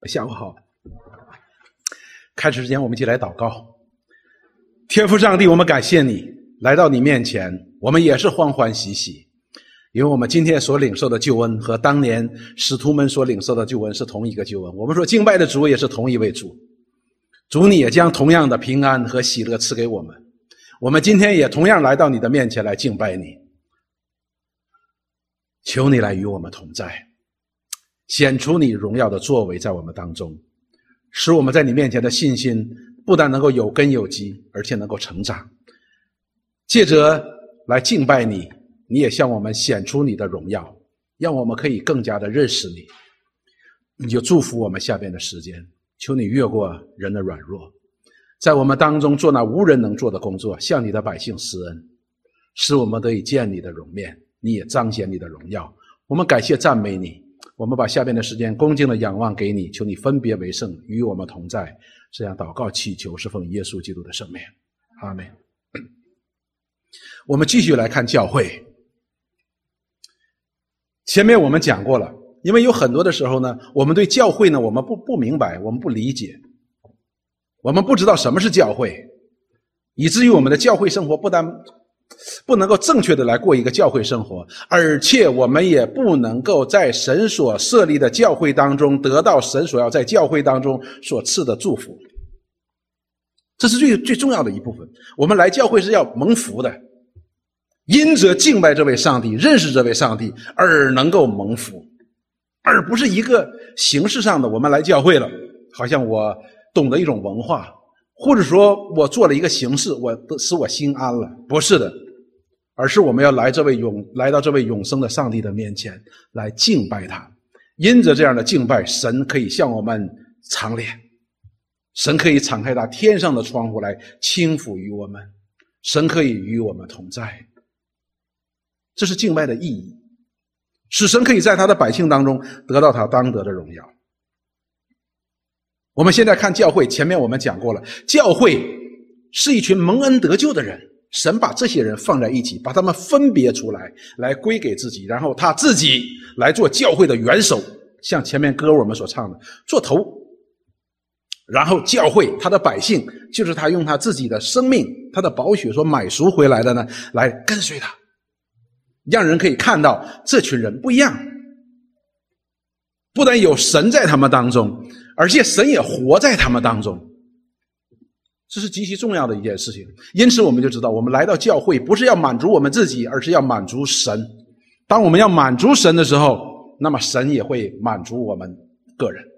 下午好。开始之前我们一起来祷告。天父上帝，我们感谢你来到你面前，我们也是欢欢喜喜，因为我们今天所领受的救恩和当年使徒们所领受的救恩是同一个救恩。我们说敬拜的主也是同一位主，主你也将同样的平安和喜乐赐给我们。我们今天也同样来到你的面前来敬拜你，求你来与我们同在，显出你荣耀的作为在我们当中，使我们在你面前的信心不但能够有根有基，而且能够成长。借着来敬拜你，你也向我们显出你的荣耀，让我们可以更加的认识你。你就祝福我们下边的时间，求你越过人的软弱，在我们当中做那无人能做的工作，向你的百姓施恩，使我们得以见你的容面，你也彰显你的荣耀。我们感谢赞美你，我们把下边的时间恭敬的仰望给你，求你分别为圣，与我们同在。这样祷告祈求是奉耶稣基督的圣名，阿们。我们继续来看教会。前面我们讲过了，因为有很多的时候呢，我们对教会呢，我们不明白，我们不理解，我们不知道什么是教会，以至于我们的教会生活不但不能够正确的来过一个教会生活，而且我们也不能够在神所设立的教会当中得到神所要在教会当中所赐的祝福。这是最重要的一部分。我们来教会是要蒙福的，因着敬拜这位上帝，认识这位上帝而能够蒙福，而不是一个形式上的我们来教会了，好像我懂得一种文化，或者说我做了一个形式，使我心安了。不是的，而是我们要来到这位永生的上帝的面前来敬拜他。因着这样的敬拜，神可以向我们敞脸，神可以敞开他天上的窗户来倾覆于我们，神可以与我们同在。这是敬拜的意义，使神可以在他的百姓当中得到他当得的荣耀。我们现在看教会，前面我们讲过了，教会是一群蒙恩得救的人，神把这些人放在一起，把他们分别出来，来归给自己，然后他自己来做教会的元首，像前面歌我们所唱的，做头。然后教会他的百姓，就是他用他自己的生命，他的宝血所买赎回来的呢，来跟随他，让人可以看到这群人不一样，不但有神在他们当中，而且神也活在他们当中。这是极其重要的一件事情。因此我们就知道，我们来到教会不是要满足我们自己，而是要满足神。当我们要满足神的时候，那么神也会满足我们个人。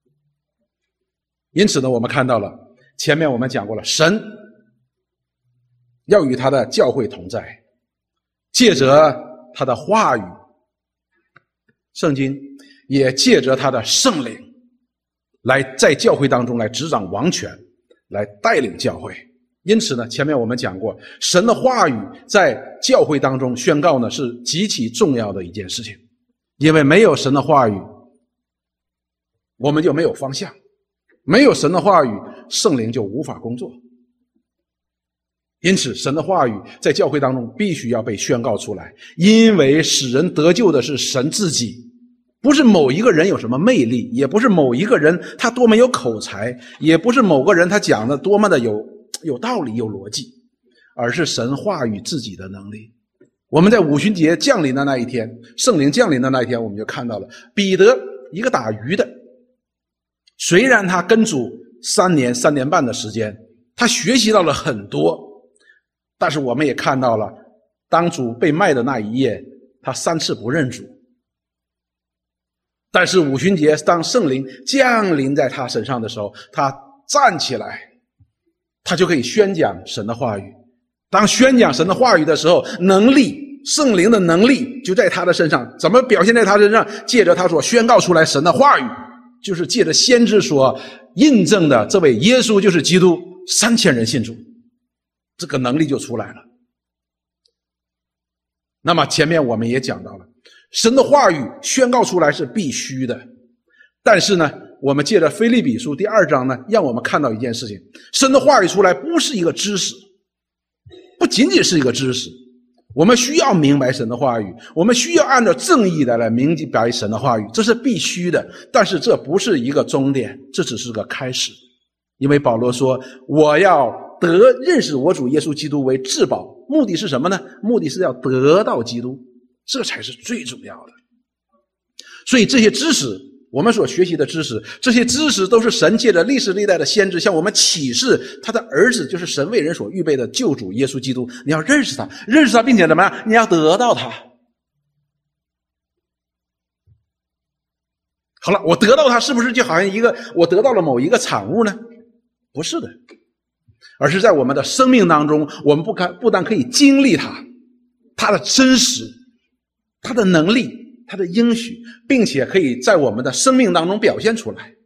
因此呢，我们看到了前面我们讲过了，神要与他的教会同在，借着他的话语，圣经也借着他的圣灵来在教会当中来执掌王权，来带领教会。因此呢，前面我们讲过，神的话语在教会当中宣告呢，是极其重要的一件事情。因为没有神的话语，我们就没有方向，没有神的话语，圣灵就无法工作。因此神的话语在教会当中必须要被宣告出来，因为使人得救的是神自己，不是某一个人有什么魅力，也不是某一个人他多么有口才，也不是某个人他讲的多么的有道理有逻辑，而是神话语自己的能力。我们在五旬节降临的那一天，圣灵降临的那一天，我们就看到了彼得，一个打鱼的，虽然他跟主3年3年半的时间，他学习到了很多，但是我们也看到了，当主被卖的那一夜，他3次不认主。但是五旬节当圣灵降临在他身上的时候，他站起来，他就可以宣讲神的话语。当宣讲神的话语的时候，能力，圣灵的能力就在他的身上。怎么表现在他身上？借着他所宣告出来神的话语，就是借着先知所印证的这位耶稣就是基督，3000人信主，这个能力就出来了。那么前面我们也讲到了，神的话语宣告出来是必须的，但是呢，我们借着腓立比书第2章呢，让我们看到一件事情，神的话语出来不是一个知识，不仅仅是一个知识， 我们需要明白神的话语，我们需要按照正义的来明白神的话语，这是必须的。但是这不是一个终点，这只是个开始。因为保罗说，我要认识我主耶稣基督为至宝，目的是什么呢？目的是要得到基督，这才是最重要的。所以这些知识，我们所学习的知识，这些知识都是神借着历史历代的先知向我们启示他的儿子，就是神为人所预备的救主耶稣基督。你要认识他，并且怎么样？你要得到他。好了，我得到他是不是就好像我得到了某一个产物呢？不是的，而是在我们的生命当中，我们不但可以经历他的真实，他的能力，他的应许，并且可以在我们的生命当中表现出来。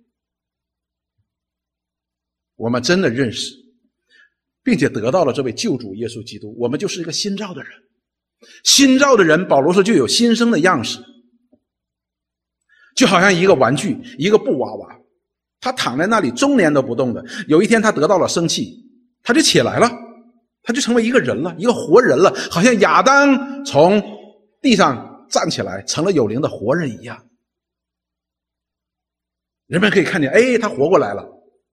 我们真的认识并且得到了这位救主耶稣基督，我们就是一个新造的人。新造的人，保罗说就有新生的样式，就好像一个玩具，一个布娃娃，他躺在那里终年都不动的，有一天他得到了生气，他就起来了，他就成为一个人了，一个活人了，好像亚当从地上站起来成了有灵的活人一样。人们可以看见，他活过来了。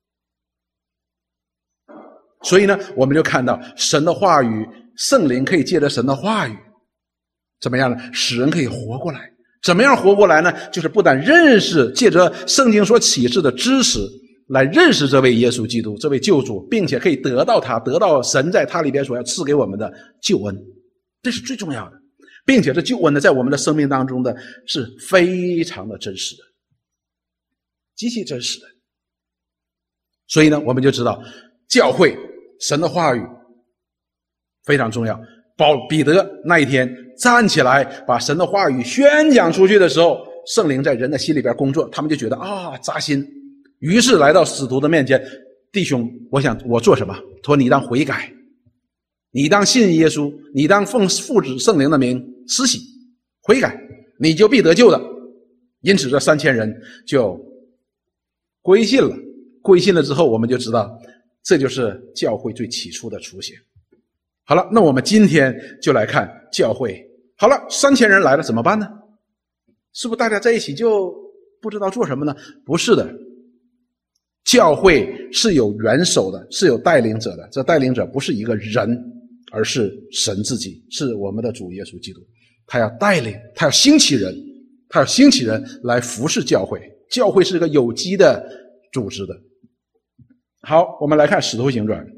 所以呢，我们就看到神的话语，圣灵可以借着神的话语怎么样呢？使人可以活过来。怎么样活过来呢？就是不但认识，借着圣经所启示的知识来认识这位耶稣基督，这位救主，并且可以得到他，得到神在他里边所要赐给我们的救恩，这是最重要的。并且这救恩呢，在我们的生命当中的是非常的真实的，极其真实的。所以呢，我们就知道教会神的话语非常重要。彼得那一天站起来把神的话语宣讲出去的时候，圣灵在人的心里边工作，他们就觉得扎心，于是来到使徒的面前，弟兄，我想我做什么？说你当悔改，你当信耶稣，你当奉父子圣灵的名施洗悔改，你就必得救的。因此这3000人就归信了。归信了之后，我们就知道这就是教会最起初的雏形。好了，那我们今天就来看教会。好了，3000人来了怎么办呢？是不是大家在一起就不知道做什么呢？不是的，教会是有元首的，是有带领者的。这带领者不是一个人，而是神自己，是我们的主耶稣基督。他要带领，他要兴起人，来服侍教会。教会是个有机的组织的。好，我们来看使徒行传。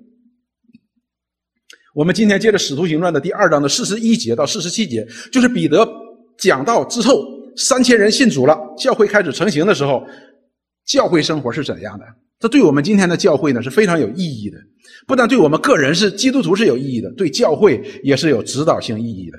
我们今天接着使徒行传的第2章的41节到47节，就是彼得讲到之后3000人信主了，教会开始成型的时候，教会生活是怎样的。这对我们今天的教会呢是非常有意义的，不但对我们个人是基督徒是有意义的，对教会也是有指导性意义的。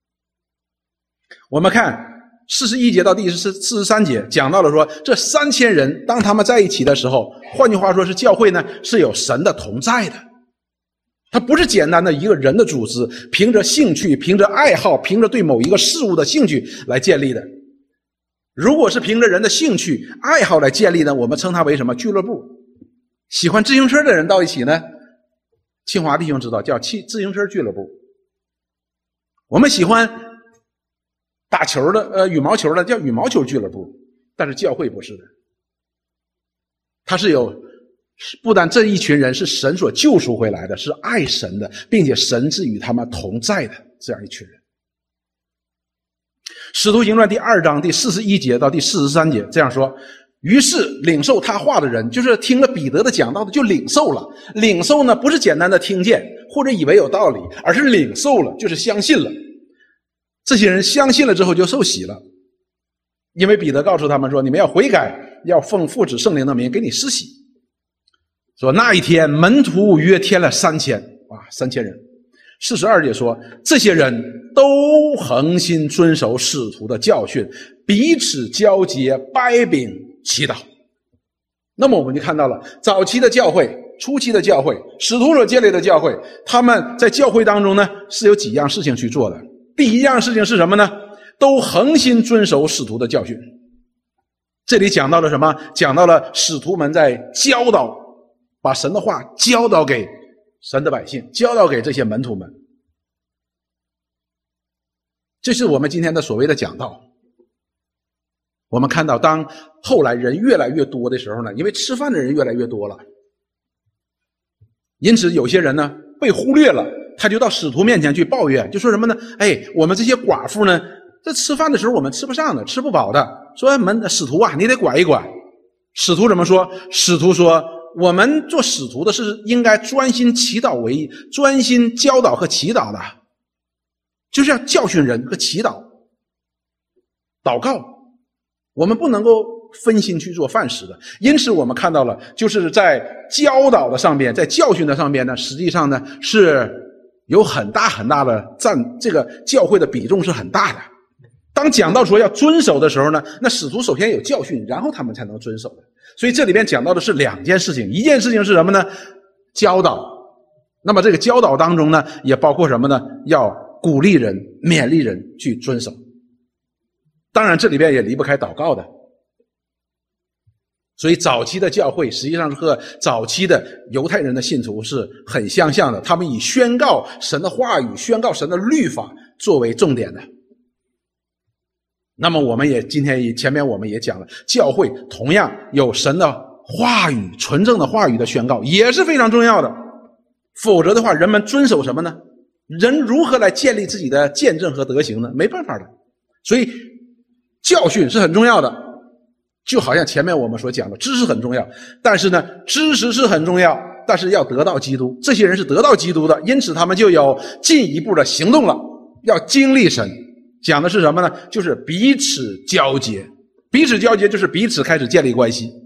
我们看41节到第43节讲到了说，这3000人当他们在一起的时候，换句话说是教会呢是有神的同在的。它不是简单的一个人的组织，凭着兴趣，凭着爱好，凭着对某一个事物的兴趣来建立的。如果是凭着人的兴趣爱好来建立呢，我们称它为什么？俱乐部。喜欢自行车的人到一起呢，清华弟兄知道叫自行车俱乐部。我们喜欢打球的羽毛球的叫羽毛球俱乐部。但是教会不是的，它是有不但这一群人是神所救赎回来的，是爱神的，并且神是与他们同在的这样一群人。使徒行传第2章第41节到第43节这样说，于是领受他话的人，就是听了彼得的讲道的就领受了。领受呢不是简单的听见或者以为有道理，而是领受了，就是相信了。这些人相信了之后就受洗了，因为彼得告诉他们说，你们要悔改，要奉父子圣灵的名给你施洗。说那一天门徒约添了3000人。42节说，这些人都恒心遵守使徒的教训，彼此交结，掰饼祈祷。那么我们就看到了早期的教会，初期的教会，使徒所建立的教会，他们在教会当中呢是有几样事情去做的。第一样事情是什么呢？都恒心遵守使徒的教训。这里讲到了什么？讲到了使徒们在教导，把神的话教导给神的百姓，教导给这些门徒们。 这是我们今天的所谓的讲道。我们看到当后来人越来越多的时候呢，因为吃饭的人越来越多了，因此有些人呢被忽略了，他就到使徒面前去抱怨，就说什么呢？我们这些寡妇呢，这吃饭的时候我们吃不上的，吃不饱的，说使徒啊，你得管一管。使徒怎么说？使徒说，我们做使徒的是应该专心祈祷为义，专心教导和祈祷的，就是要教训人和祈祷祷告，我们不能够分心去做饭食的。因此我们看到了，就是在教导的上边，在教训的上边呢，实际上呢是有很大很大的这个教会的比重是很大的。当讲到说要遵守的时候呢，那使徒首先有教训，然后他们才能遵守的。所以这里边讲到的是两件事情，一件事情是什么呢？教导。那么这个教导当中呢，也包括什么呢？要鼓励人、勉励人去遵守。当然这里边也离不开祷告的。所以早期的教会实际上是和早期的犹太人的信徒是很相像的，他们以宣告神的话语、宣告神的律法作为重点的。那么我们也今天前面我们也讲了，教会同样有神的话语、纯正的话语的宣告也是非常重要的。否则的话，人们遵守什么呢？人如何来建立自己的见证和德行呢？没办法的。所以教训是很重要的，就好像前面我们所讲的，知识很重要，但是呢，知识是很重要，但是要得到基督。这些人是得到基督的，因此他们就有进一步的行动了，要经历神。讲的是什么呢？就是彼此交接。彼此交接就是彼此开始建立关系。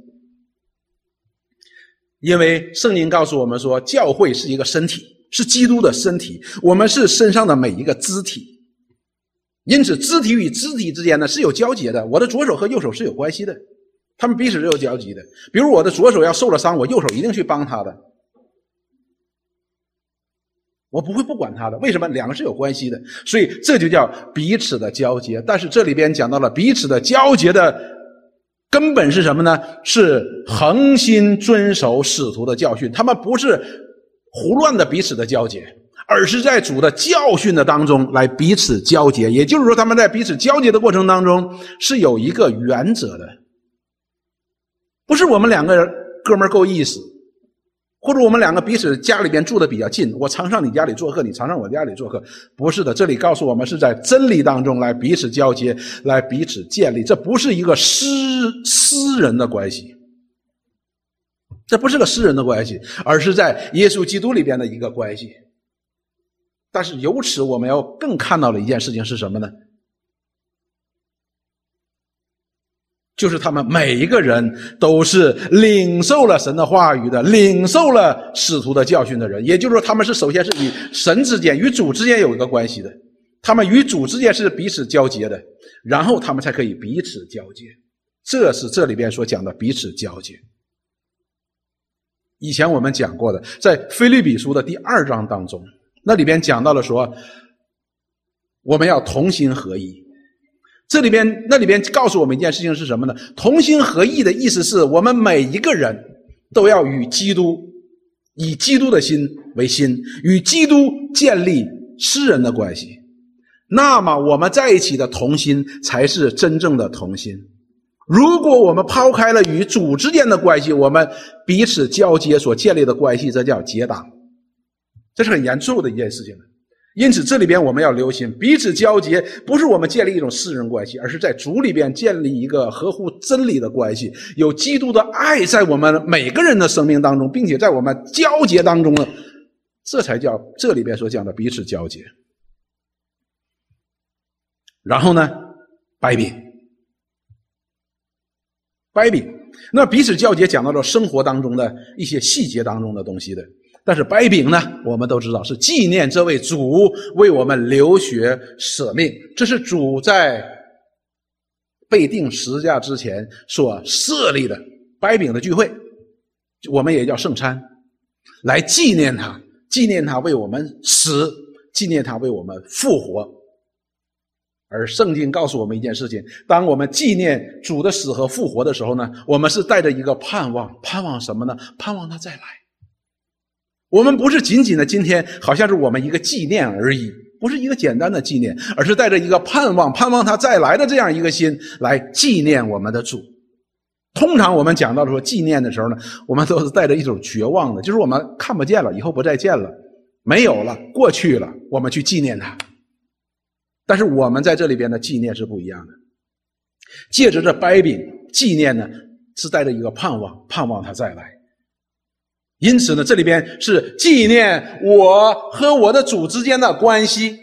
因为圣经告诉我们说，教会是一个身体，是基督的身体，我们是身上的每一个肢体。因此肢体与肢体之间呢是有交接的，我的左手和右手是有关系的，他们彼此是有交集的。比如我的左手要受了伤，我右手一定去帮他的，我不会不管他的。为什么？两个是有关系的，所以这就叫彼此的交接。但是这里边讲到了彼此的交接的根本是什么呢？是恒心遵守使徒的教训。他们不是胡乱的彼此的交接，而是在主的教训的当中来彼此交接。也就是说，他们在彼此交接的过程当中是有一个原则的，不是我们两个哥们儿够意思，或者我们两个彼此家里边住的比较近，我常上你家里做客，你常上我家里做客。不是的，这里告诉我们是在真理当中来彼此交接，来彼此建立。这不是一个私人的关系，这不是个私人的关系，而是在耶稣基督里边的一个关系。但是由此我们要更看到的一件事情是什么呢？就是他们每一个人都是领受了神的话语的，领受了使徒的教训的人。也就是说，他们是首先是与神之间、与主之间有一个关系的，他们与主之间是彼此交接的，然后他们才可以彼此交接。这是这里边所讲的彼此交接。以前我们讲过的，在腓立比书的第2章当中，那里边讲到了说，我们要同心合一。那里边告诉我们一件事情是什么呢？同心合意的意思是我们每一个人都要与基督，以基督的心为心，与基督建立私人的关系。那么我们在一起的同心才是真正的同心。如果我们抛开了与主之间的关系，我们彼此交接所建立的关系，这叫结党，这是很严重的一件事情。因此这里边我们要留心，彼此交接不是我们建立一种私人关系，而是在主里边建立一个合乎真理的关系，有基督的爱在我们每个人的生命当中，并且在我们交接当中呢，这才叫这里边所讲的彼此交接。然后呢，掰饼，那彼此交接讲到了生活当中的一些细节当中的东西的。但是掰饼呢，我们都知道是纪念这位主为我们流血舍命，这是主在被钉十字架之前所设立的掰饼的聚会，我们也叫圣餐，来纪念他为我们死，纪念他为我们复活。而圣经告诉我们一件事情，当我们纪念主的死和复活的时候呢，我们是带着一个盼望，盼望什么呢？盼望他再来。我们不是仅仅的今天好像是我们一个纪念而已， 不是一个简单的纪念，而是带着一个盼望他再来的这样一个心来纪念我们的主。通常我们讲到说纪念的时候呢，我们都是带着一种绝望的，就是我们看不见了，以后不再见了，没有了，过去了，我们去纪念他。但是我们在这里边的纪念是不一样的，借着这掰饼纪念呢，是带着一个盼望他再来。因此呢，这里边是纪念我和我的主之间的关系。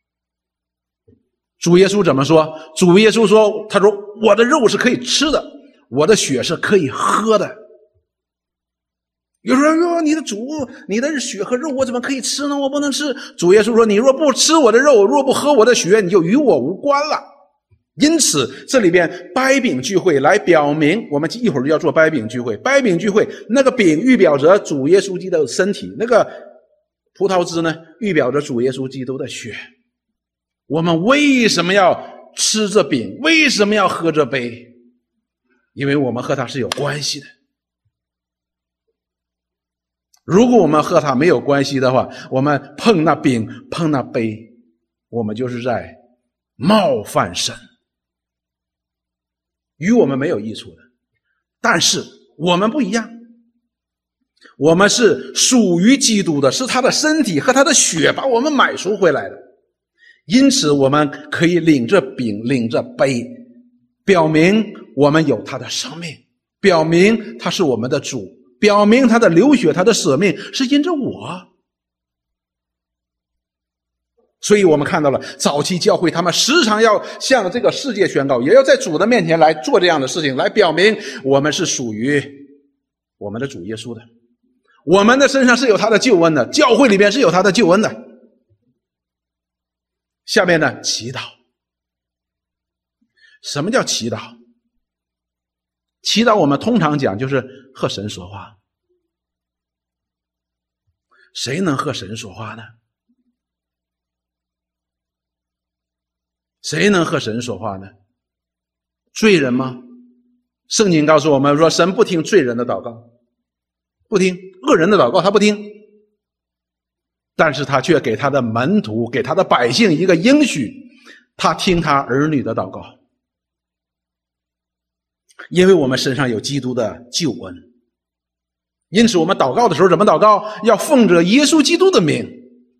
主耶稣怎么说？主耶稣说，他说我的肉是可以吃的，我的血是可以喝的。有人说你的主，你的血和肉我怎么可以吃呢？我不能吃。主耶稣说，你若不吃我的肉，若不喝我的血，你就与我无关了。因此这里边掰饼聚会来表明，我们一会儿就要做掰饼聚会。掰饼聚会，那个饼预表着主耶稣基督的身体，那个葡萄汁呢预表着主耶稣基督的血。我们为什么要吃这饼？为什么要喝这杯？因为我们和他是有关系的。如果我们和他没有关系的话，我们碰那饼碰那杯，我们就是在冒犯神，与我们没有益处的。但是我们不一样，我们是属于基督的，是他的身体和他的血把我们买赎回来的。因此我们可以领着饼领着杯，表明我们有他的生命，表明他是我们的主，表明他的流血他的舍命是因着我。所以我们看到了早期教会，他们时常要向这个世界宣告，也要在主的面前来做这样的事情，来表明我们是属于我们的主耶稣的，我们的身上是有他的救恩的，教会里边是有他的救恩的。下面呢，祈祷。什么叫祈祷？祈祷我们通常讲就是和神说话。谁能和神说话呢？谁能和神说话呢？罪人吗？圣经告诉我们说，神不听罪人的祷告，不听恶人的祷告，他不听。但是他却给他的门徒，给他的百姓一个应许，他听他儿女的祷告。因为我们身上有基督的救恩，因此我们祷告的时候怎么祷告？要奉着耶稣基督的名。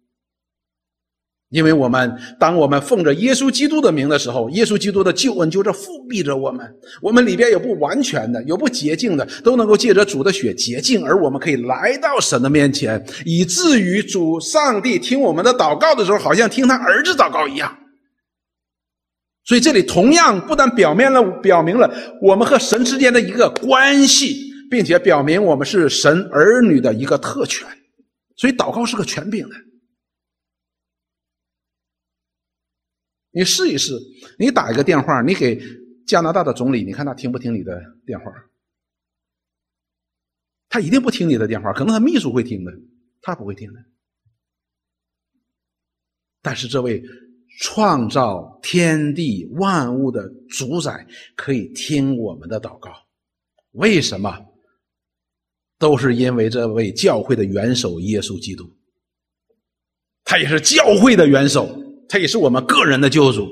因为当我们奉着耶稣基督的名的时候，耶稣基督的救恩就这覆庇着我们，我们里边有不完全的，有不洁净的，都能够借着主的血洁净，而我们可以来到神的面前，以至于主上帝听我们的祷告的时候，好像听他儿子祷告一样。所以这里同样不但表明了我们和神之间的一个关系，并且表明我们是神儿女的一个特权。所以祷告是个权柄的。你试一试，你打一个电话，你给加拿大的总理，你看他听不听你的电话？他一定不听你的电话，可能他秘书会听的，他不会听的。但是这位创造天地万物的主宰可以听我们的祷告。为什么？都是因为这位教会的元首耶稣基督，他也是教会的元首，他也是我们个人的救主。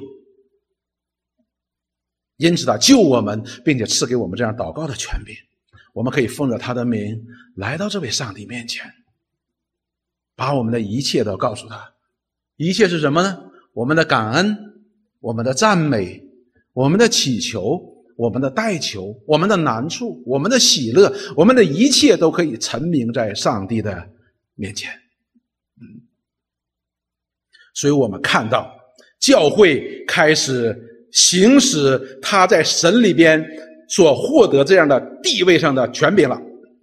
因此他救我们，并且赐给我们这样祷告的权柄，我们可以奉着他的名来到这位上帝面前，把我们的一切都告诉他。一切是什么呢？我们的感恩，我们的赞美，我们的祈求，我们的代求，我们的难处，我们的喜乐，我们的一切都可以陈明在上帝的面前。所以我们看到教会开始行使他在神里边所获得这样的地位上的权柄了。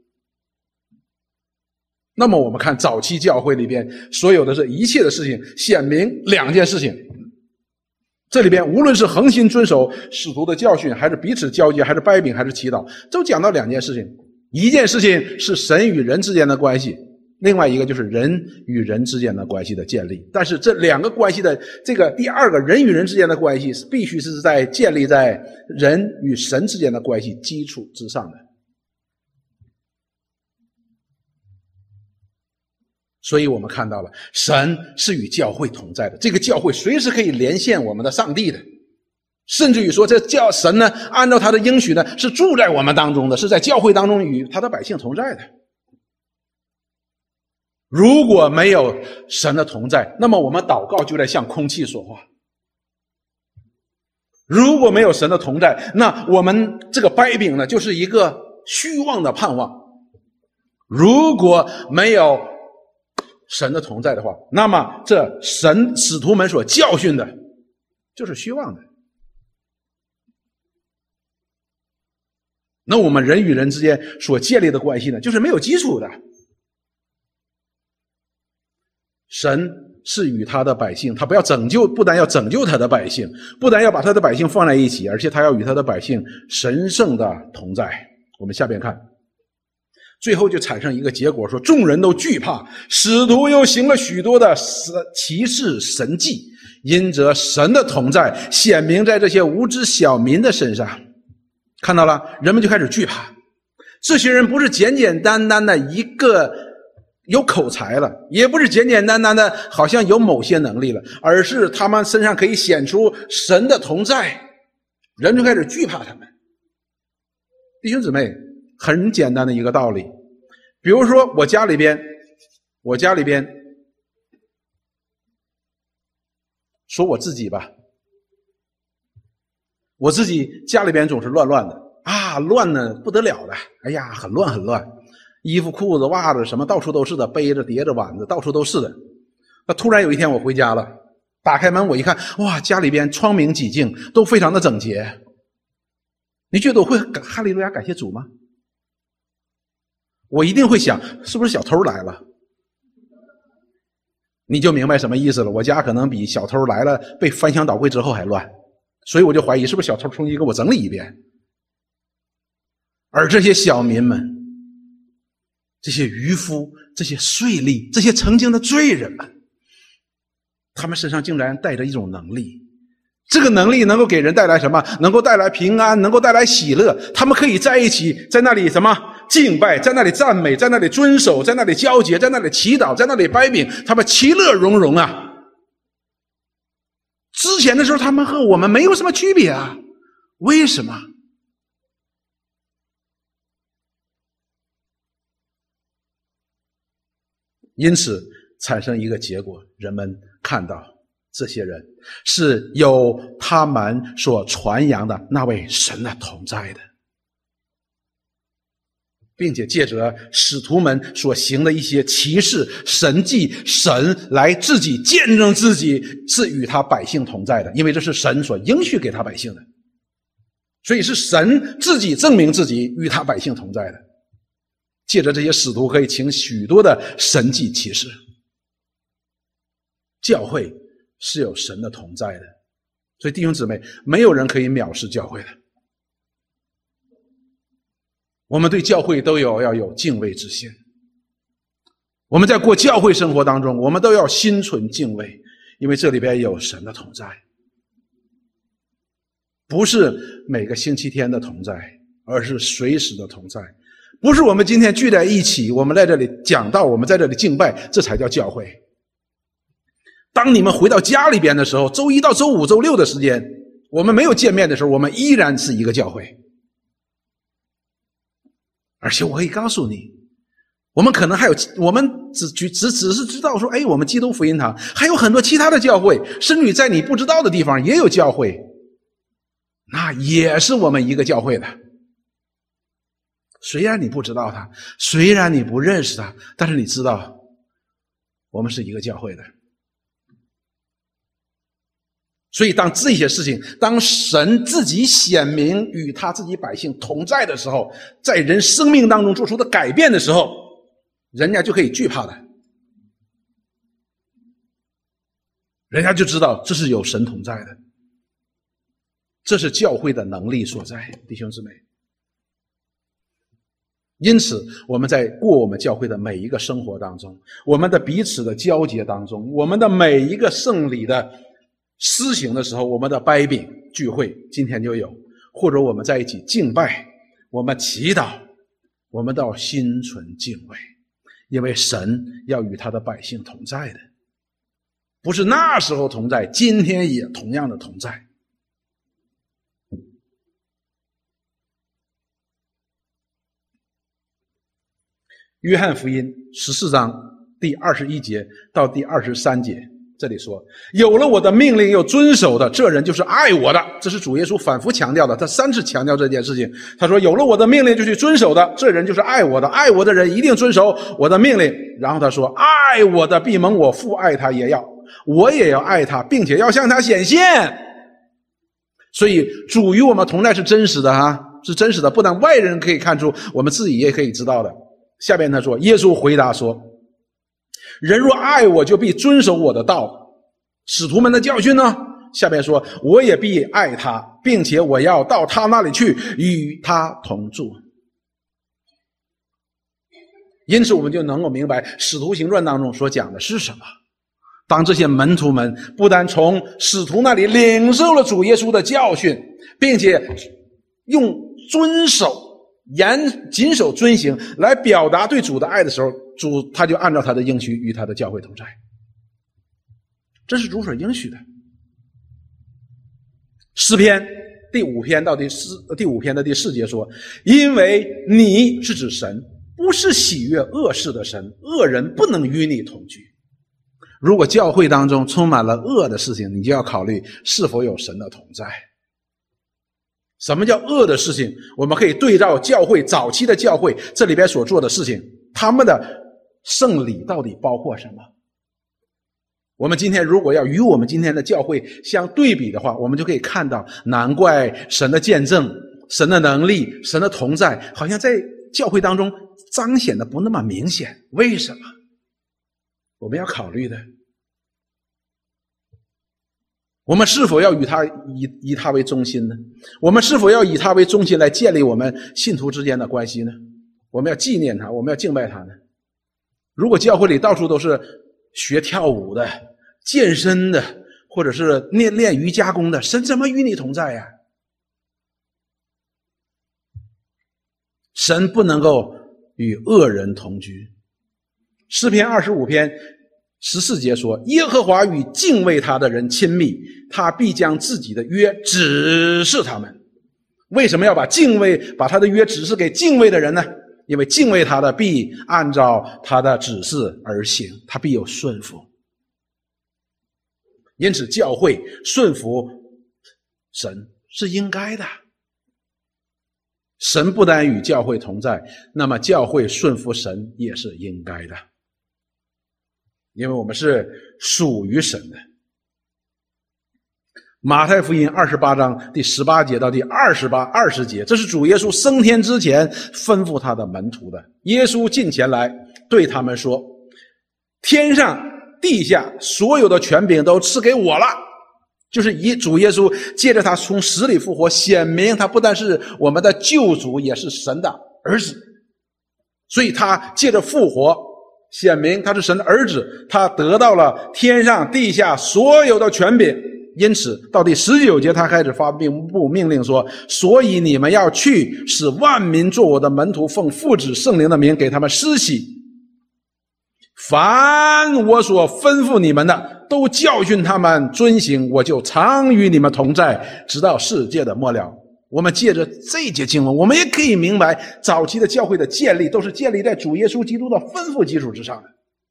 那么我们看早期教会里边所有的这一切的事情，显明两件事情。这里边无论是恒心遵守使徒的教训，还是彼此交接，还是掰饼，还是祈祷，都讲到两件事情。一件事情是神与人之间的关系，另外一个就是人与人之间的关系的建立。但是这两个关系的这个第二个人与人之间的关系，必须是在建立在人与神之间的关系基础之上的。 所以我们看到了神是与教会同在的，这个教会随时可以连线我们的上帝的，甚至于说这神呢，按照他的应许呢，是住在我们当中的，是在教会当中与他的百姓同在的。如果没有神的同在，那么我们祷告就在向空气说话。如果没有神的同在，那我们这个掰饼呢，就是一个虚妄的盼望。如果没有神的同在的话，那么这使徒们所教训的就是虚妄的。那我们人与人之间所建立的关系呢，就是没有基础的。神是与他的百姓，他不但要拯救他的百姓，不但要把他的百姓放在一起，而且他要与他的百姓神圣的同在。我们下边看，最后就产生一个结果，说众人都惧怕，使徒又行了许多的奇事神迹，因着神的同在显明在这些无知小民的身上。看到了，人们就开始惧怕。这些人不是简简单单的一个有口才了，也不是简简单单的好像有某些能力了，而是他们身上可以显出神的同在，人就开始惧怕他们。弟兄姊妹，很简单的一个道理，比如说我家里边说我自己吧，我自己家里边总是乱乱的啊，乱的不得了的，哎呀，很乱很乱，衣服裤子袜子什么到处都是的，杯子碟子碗子到处都是的。那突然有一天我回家了，打开门我一看，哇，家里边窗明几净，都非常的整洁。你觉得我会哈利路亚感谢主吗？我一定会想，是不是小偷来了？你就明白什么意思了。我家可能比小偷来了被翻箱倒柜之后还乱，所以我就怀疑是不是小偷重新给我整理一遍。而这些小民们，这些渔夫，这些税吏，这些曾经的罪人们，他们身上竟然带着一种能力，这个能力能够给人带来什么？能够带来平安，能够带来喜乐。他们可以在一起，在那里什么敬拜，在那里赞美，在那里遵守，在那里交结，在那里祈祷，在那里掰饼，他们其乐融融啊。之前的时候他们和我们没有什么区别啊，为什么？因此产生一个结果，人们看到这些人是有他们所传扬的那位神的同在的，并且借着使徒们所行的一些奇事神迹，神来自己见证自己是与他百姓同在的，因为这是神所应许给他百姓的，所以是神自己证明自己与他百姓同在的。借着这些使徒可以行许多的神迹奇事。教会是有神的同在的，所以弟兄姊妹，没有人可以藐视教会的。我们对教会都要有敬畏之心。我们在过教会生活当中，我们都要心存敬畏，因为这里边有神的同在，不是每个星期天的同在，而是随时的同在。不是我们今天聚在一起，我们在这里讲道，我们在这里敬拜，这才叫教会。当你们回到家里边的时候，周一到周五周六的时间，我们没有见面的时候，我们依然是一个教会。而且我可以告诉你，我们可能还有，我们只是知道说，哎，我们基督福音堂还有很多其他的教会，甚至于在你不知道的地方也有教会，那也是我们一个教会的。虽然你不知道他，虽然你不认识他，但是你知道我们是一个教会的。所以当这些事情，当神自己显明与他自己百姓同在的时候，在人生命当中做出的改变的时候，人家就可以惧怕的，人家就知道这是有神同在的，这是教会的能力所在，弟兄姊妹。因此我们在过我们教会的每一个生活当中，我们的彼此的交结当中，我们的每一个圣礼的施行的时候，我们的掰饼聚会今天就有，或者我们在一起敬拜，我们祈祷，我们都要心存敬畏， 因为神要与他的百姓同在的，不是那时候同在，今天也同样的同在。约翰福音14章第21节到第23节，这里说，有了我的命令又遵守的，这人就是爱我的。这是主耶稣反复强调的，他3次强调这件事情。他说，有了我的命令就去遵守的，这人就是爱我的，爱我的人一定遵守我的命令。然后他说，爱我的必蒙我父爱他，我也要爱他，并且要向他显现。所以主与我们同在是真实的是真实的，不但外人可以看出，我们自己也可以知道的。下边他说，耶稣回答说，人若爱我，就必遵守我的道。使徒们的教训呢？下边说，我也必爱他，并且我要到他那里去，与他同住。因此我们就能够明白使徒行传当中所讲的是什么。当这些门徒们不但从使徒那里领受了主耶稣的教训，并且用谨守遵行来表达对主的爱的时候，主他就按照他的应许与他的教会同在。这是主所应许的。诗篇第5篇的第4节说，因为你是指神，不是喜悦恶事的神，恶人不能与你同居。如果教会当中充满了恶的事情，你就要考虑是否有神的同在。什么叫恶的事情？我们可以对照教会早期的教会这里边所做的事情，他们的圣礼到底包括什么？我们今天如果要与我们今天的教会相对比的话，我们就可以看到，难怪神的见证、神的能力、神的同在好像在教会当中彰显的不那么明显。为什么？我们要考虑的，我们是否要以他为中心呢？我们是否要以他为中心来建立我们信徒之间的关系呢？我们要纪念他，我们要敬拜他呢？如果教会里到处都是学跳舞的、健身的，或者是练瑜伽功的，神怎么与你同在呀？神不能够与恶人同居。诗篇25篇14节说，耶和华与敬畏他的人亲密，他必将自己的约指示他们。为什么要把他的约指示给敬畏的人呢？因为敬畏他的必按照他的指示而行，他必有顺服。因此教会顺服神是应该的。神不单与教会同在，那么教会顺服神也是应该的，因为我们是属于神的。马太福音28章第18节到第20节，这是主耶稣升天之前吩咐他的门徒的。耶稣近前来对他们说，天上地下所有的权柄都赐给我了。就是主耶稣借着他从死里复活，显明他不但是我们的救主，也是神的儿子。所以他借着复活显明他是神的儿子，他得到了天上地下所有的权柄。因此到第19节他开始发布命令说，所以你们要去，使万民做我的门徒，奉父子圣灵的名给他们施洗，凡我所吩咐你们的都教训他们遵行，我就常与你们同在，直到世界的末了。我们借着这节经文，我们也可以明白早期的教会的建立都是建立在主耶稣基督的吩咐基础之上的。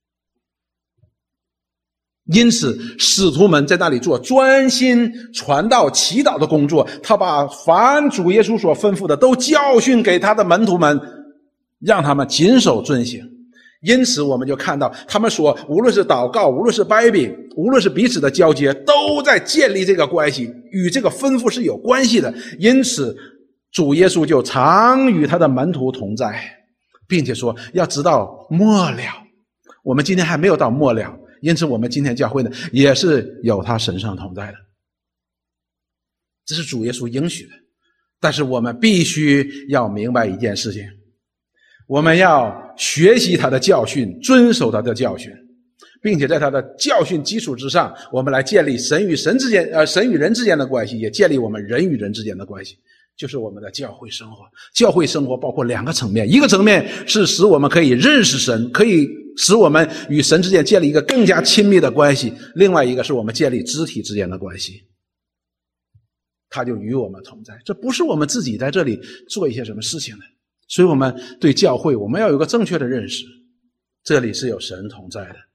因此使徒们在那里做专心传道祈祷的工作，他把凡主耶稣所吩咐的都教训给他的门徒们，让他们谨守遵行。因此我们就看到他们所无论是祷告，无论是掰饼，无论是彼此的交接，都在建立这个关系，与这个吩咐是有关系的。因此主耶稣就常与他的门徒同在，并且说要直到末了。我们今天还没有到末了，因此我们今天教会呢也是有他神圣同在的，这是主耶稣应许的。但是我们必须要明白一件事情，我们要学习他的教训，遵守他的教训，并且在他的教训基础之上，我们来建立神与人之间的关系，也建立我们人与人之间的关系。 就是我们的教会生活。教会生活包括两个层面，一个层面是使我们可以认识神，可以使我们与神之间建立一个更加亲密的关系，另外一个是我们建立肢体之间的关系，他就与我们同在。这不是我们自己在这里做一些什么事情的，所以我们对教会我们要有个正确的认识，这里是有神同在的。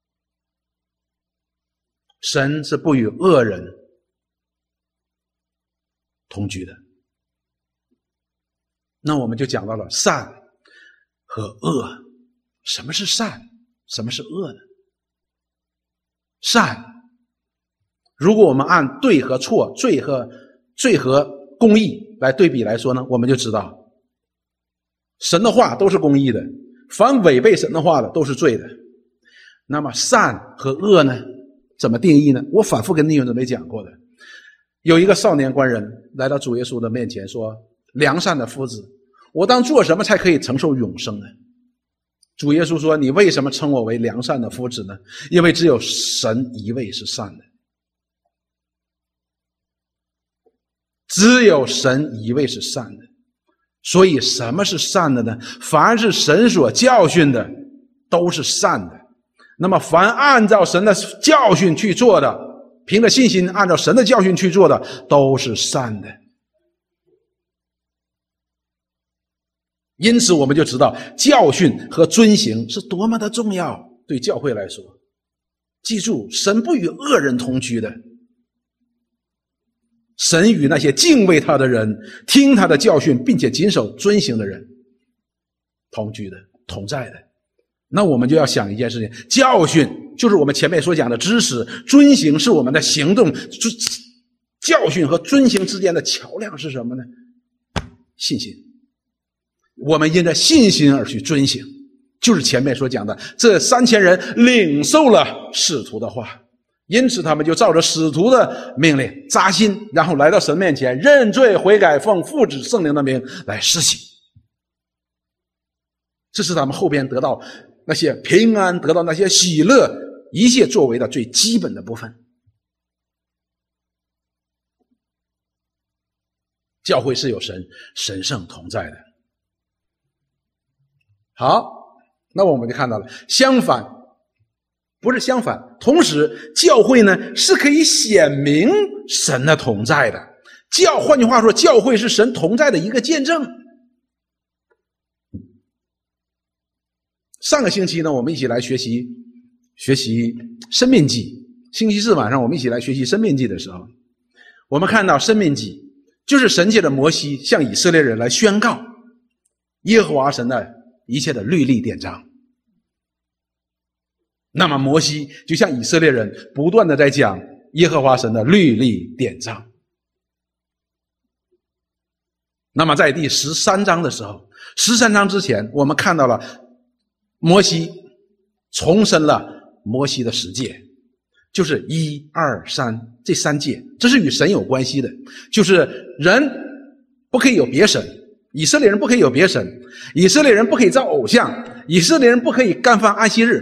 神是不与恶人同居的。那我们就讲到了善和恶。什么是善？什么是恶呢？善，如果我们按对和错、罪和公义来对比来说呢，我们就知道神的话都是公义的，凡违背神的话的都是罪的。那么善和恶呢，怎么定义呢？我反复跟弟兄姊妹讲过的。有一个少年官人来到主耶稣的面前说，良善的夫子，我当做什么才可以承受永生呢？主耶稣说，你为什么称我为良善的夫子呢？因为只有神一位是善的，只有神一位是善的。所以什么是善的呢？凡是神所教训的都是善的。那么凡按照神的教训去做的，凭着信心按照神的教训去做的都是善的。因此我们就知道教训和遵行是多么的重要，对教会来说。记住，神不与恶人同居的，神与那些敬畏他的人，听他的教训并且谨守遵行的人同居的，同在的。那我们就要想一件事情，教训就是我们前面所讲的知识，遵行是我们的行动。教训和遵行之间的桥梁是什么呢？信心。我们因着信心而去遵行，就是前面所讲的，这3000人领受了使徒的话，因此他们就照着使徒的命令扎心，然后来到神面前认罪悔改，奉父子圣灵的名来施洗。这是他们后边得到那些平安，得到那些喜乐，一切作为的最基本的部分。教会是有神圣同在的。好，那我们就看到了，不是相反，同时教会呢是可以显明神的同在的。换句话说，教会是神同在的一个见证。上个星期呢，我们一起来学习申命记。星期四晚上我们一起来学习申命记的时候，我们看到申命记就是神借着摩西向以色列人来宣告耶和华神的一切的律例典章。那么摩西就向以色列人不断的在讲耶和华神的律例典章。那么在第13章的时候，13章之前我们看到了摩西重申了摩西的10诫，就是1、2、3这3诫，这是与神有关系的，就是人不可以有别神，以色列人不可以有别神，以色列人不可以造偶像，以色列人不可以干犯安息日。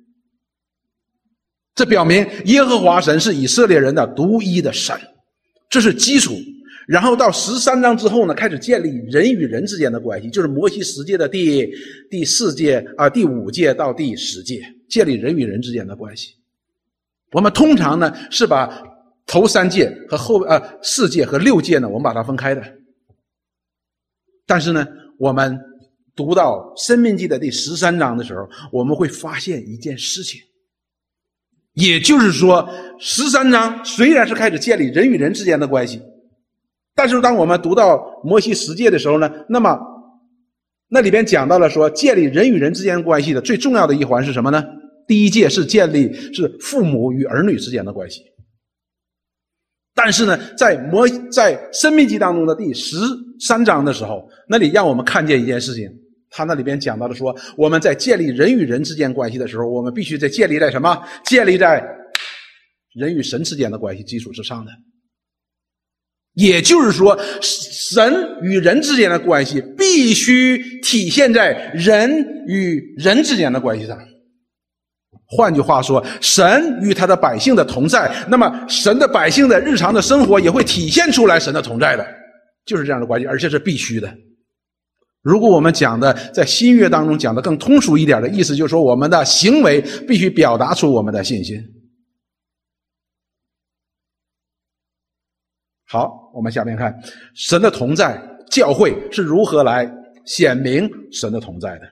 这表明耶和华神是以色列人的独一的神，这是基础。然后到13章之后呢，开始建立人与人之间的关系，就是摩西10诫的第4诫第5诫到第10诫，建立人与人之间的关系。我们通常呢是把头3诫和4诫和6诫呢，我们把它分开的。但是呢，我们读到申命记的第13章的时候，我们会发现一件事情，也就是说13章虽然是开始建立人与人之间的关系，但是当我们读到摩西10诫的时候呢，那么那里边讲到了说建立人与人之间关系的最重要的一环是什么呢？第1诫是建立是父母与儿女之间的关系。但是呢，在申命记当中的第13章的时候，那里让我们看见一件事情，他那里边讲到的说，我们在建立人与人之间关系的时候，我们必须在建立在什么？建立在人与神之间的关系基础之上的。也就是说，神与人之间的关系必须体现在人与人之间的关系上。换句话说，神与他的百姓的同在，那么神的百姓的日常的生活也会体现出来神的同在的。 就是这样的关系，而且是必须的。如果我们讲的在新约当中讲的更通俗一点的意思，就是说我们的行为必须表达出我们的信心。好，我们下面看神的同在，教会是如何来显明神的同在的。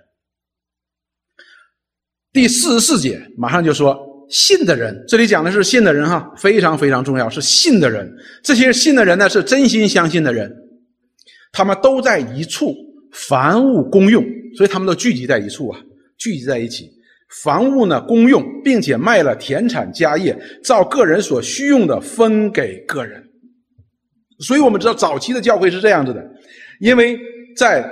第44节马上就说信的人，这里讲的是信的人哈，非常非常重要，是信的人。这些信的人呢，是真心相信的人，他们都在一处，凡物公用，所以他们都聚集在一处啊，聚集在一起。凡物呢公用，并且卖了田产家业，照个人所需用的分给个人。所以我们知道早期的教会是这样子的，因为在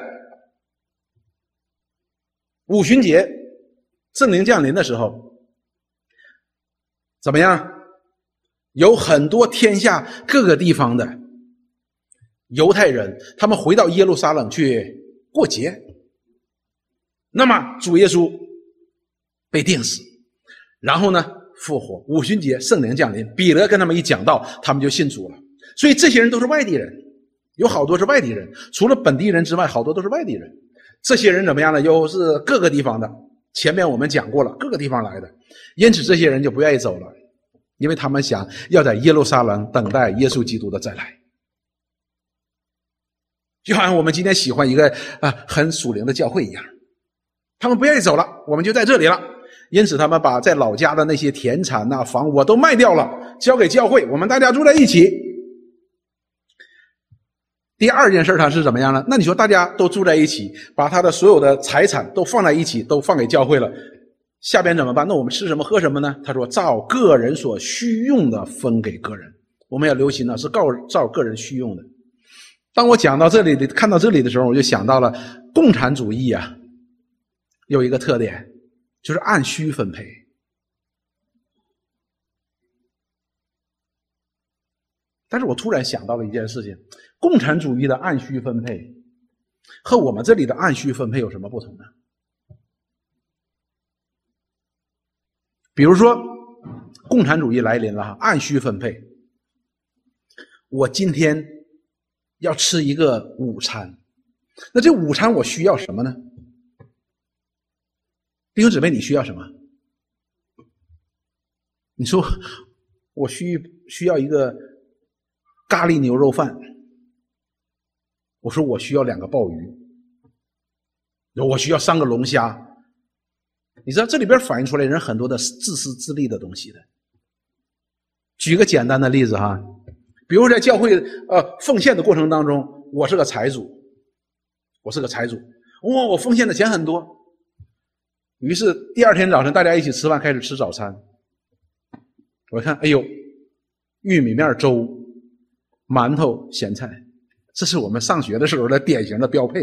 五旬节圣灵降临的时候，怎么样？有很多天下各个地方的犹太人，他们回到耶路撒冷去过节。那么主耶稣被钉死，然后呢复活，五旬节圣灵降临，彼得跟他们一讲道，他们就信主了。所以这些人都是外地人，有好多是外地人，除了本地人之外，好多都是外地人。这些人怎么样呢？又是各个地方的，前面我们讲过了，各个地方来的，因此这些人就不愿意走了，因为他们想要在耶路撒冷等待耶稣基督的再来。就好像我们今天喜欢一个很属灵的教会一样，他们不愿意走了，我们就在这里了。因此他们把在老家的那些田产房屋都卖掉了，交给教会，我们大家住在一起。第二件事他是怎么样呢？那你说大家都住在一起，把他的所有的财产都放在一起，都放给教会了，下边怎么办？那我们吃什么喝什么呢？他说照个人所需用的分给个人。我们要留心是照个人需用的。当我讲到这里看到这里的时候，我就想到了共产主义有一个特点，就是按需分配。但是我突然想到了一件事情，共产主义的按需分配和我们这里的按需分配有什么不同呢？比如说共产主义来临了，按需分配，我今天要吃一个午餐，那这午餐我需要什么呢？弟兄姊妹，你需要什么？你说我需要一个咖喱牛肉饭，我说我需要2个鲍鱼，我需要3个龙虾。你知道这里边反映出来人很多的自私自利的东西的。举个简单的例子比如在教会奉献的过程当中，我是个财主，我奉献的钱很多，于是第二天早晨大家一起吃饭，开始吃早餐。我看，哎呦，玉米面粥、馒头、咸菜，这是我们上学的时候的典型的标配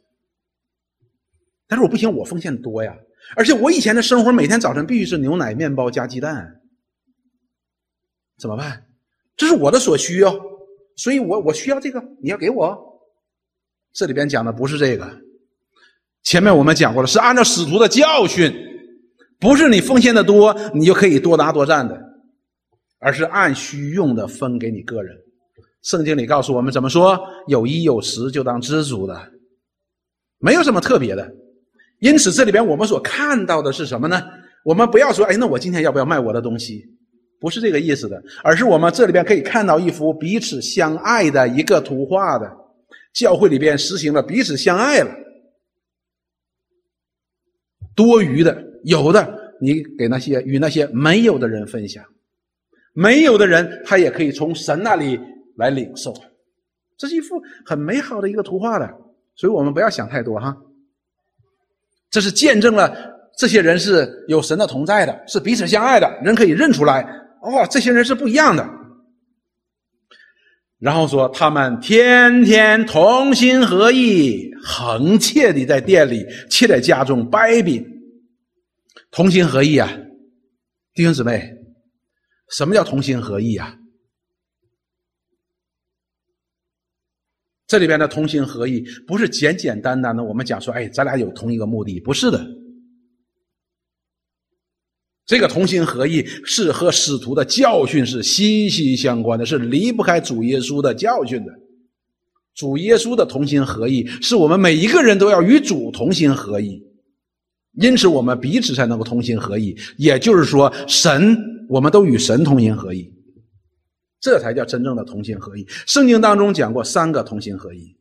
但是我不行，我奉献多呀，而且我以前的生活每天早晨必须是牛奶、面包加鸡蛋，怎么办？这是我的所需所以我需要这个，你要给我。这里边讲的不是这个，前面我们讲过了，是按照使徒的教训，不是你奉献的多你就可以多拿多占的，而是按需用的分给你个人。圣经里告诉我们怎么说，有衣有食就当知足的，没有什么特别的。因此这里边我们所看到的是什么呢？我们不要说那我今天要不要卖我的东西，不是这个意思的，而是我们这里边可以看到一幅彼此相爱的一个图画的。教会里边实行了彼此相爱了，多余的有的你给与那些没有的人分享，没有的人他也可以从神那里来领受，这是一幅很美好的一个图画的。所以我们不要想太多这是见证了这些人是有神的同在的，是彼此相爱的，人可以认出来这些人是不一样的。然后说他们天天同心合意，恒切地在店里，切在家中掰饼。同心合意弟兄姊妹，什么叫同心合意这里边的同心合意不是简简单单的我们讲说咱俩有同一个目的，不是的。这个同心合意是和使徒的教训是息息相关的，是离不开主耶稣的教训的。 主耶稣的同心合意，是我们每一个人都要与主同心合意，因此我们彼此才能够同心合意，也就是说我们都与神同心合意，这才叫真正的同心合意。圣经当中讲过3个同心合意。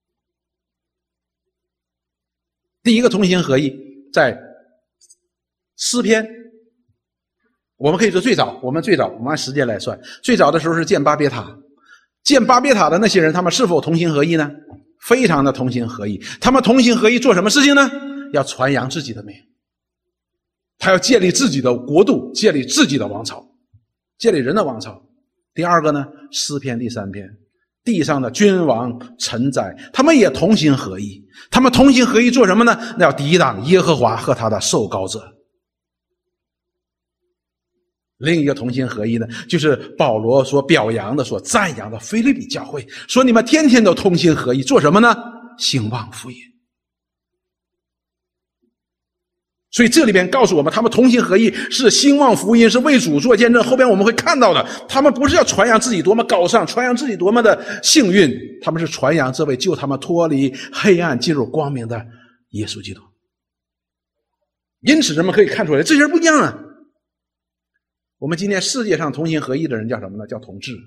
第一个同心合意在诗篇，我们可以说我们按时间来算，最早的时候是建巴别塔。建巴别塔的那些人，他们是否同心合意呢？非常的同心合意。他们同心合意做什么事情呢？要传扬自己的名，他要建立自己的国度，建立自己的王朝，建立人的王朝。第二个呢，诗篇第3篇，地上的君王臣宰，他们也同心合意。他们同心合意做什么呢？那要抵挡耶和华和他的受膏者。另一个同心合一呢，就是保罗所表扬的、所赞扬的腓立比教会，说你们天天都同心合一，做什么呢？兴旺福音。所以这里边告诉我们，他们同心合意是兴旺福音，是为主做见证。后边我们会看到的，他们不是要传扬自己多么高尚，传扬自己多么的幸运，他们是传扬这位救他们脱离黑暗进入光明的耶稣基督。因此人们可以看出来，这些人不一样啊。我们今天世界上同心合意的人叫什么呢？叫同志。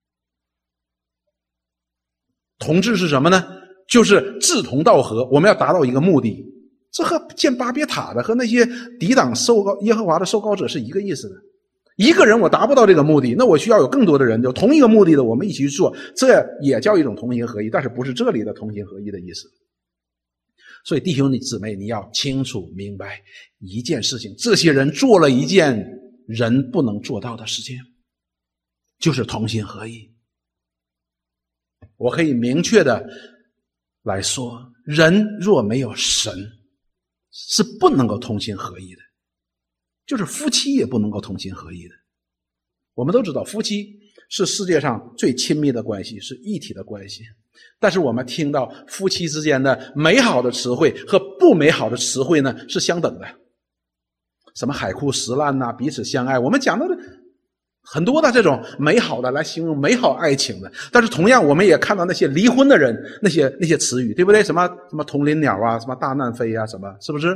同志是什么呢？就是志同道合，我们要达到一个目的。这和建巴别塔的和那些抵挡耶和华的受膏者是一个意思的。一个人我达不到这个目的，那我需要有更多的人有同一个目的的，我们一起去做，这也叫一种同心合一，但是不是这里的同心合一的意思。所以弟兄姊妹，你要清楚明白一件事情，这些人做了一件人不能做到的事情，就是同心合一。我可以明确的来说，人若没有神是不能够同心合一的，就是夫妻也不能够同心合一的。我们都知道夫妻是世界上最亲密的关系，是一体的关系，但是我们听到夫妻之间的美好的词汇和不美好的词汇呢是相等的，什么海枯石烂啊，彼此相爱，我们讲到的很多的这种美好的来形容美好爱情的。但是同样我们也看到那些离婚的人那些词语，对不对？什么同林鸟啊，什么大难飞啊，什么，是不是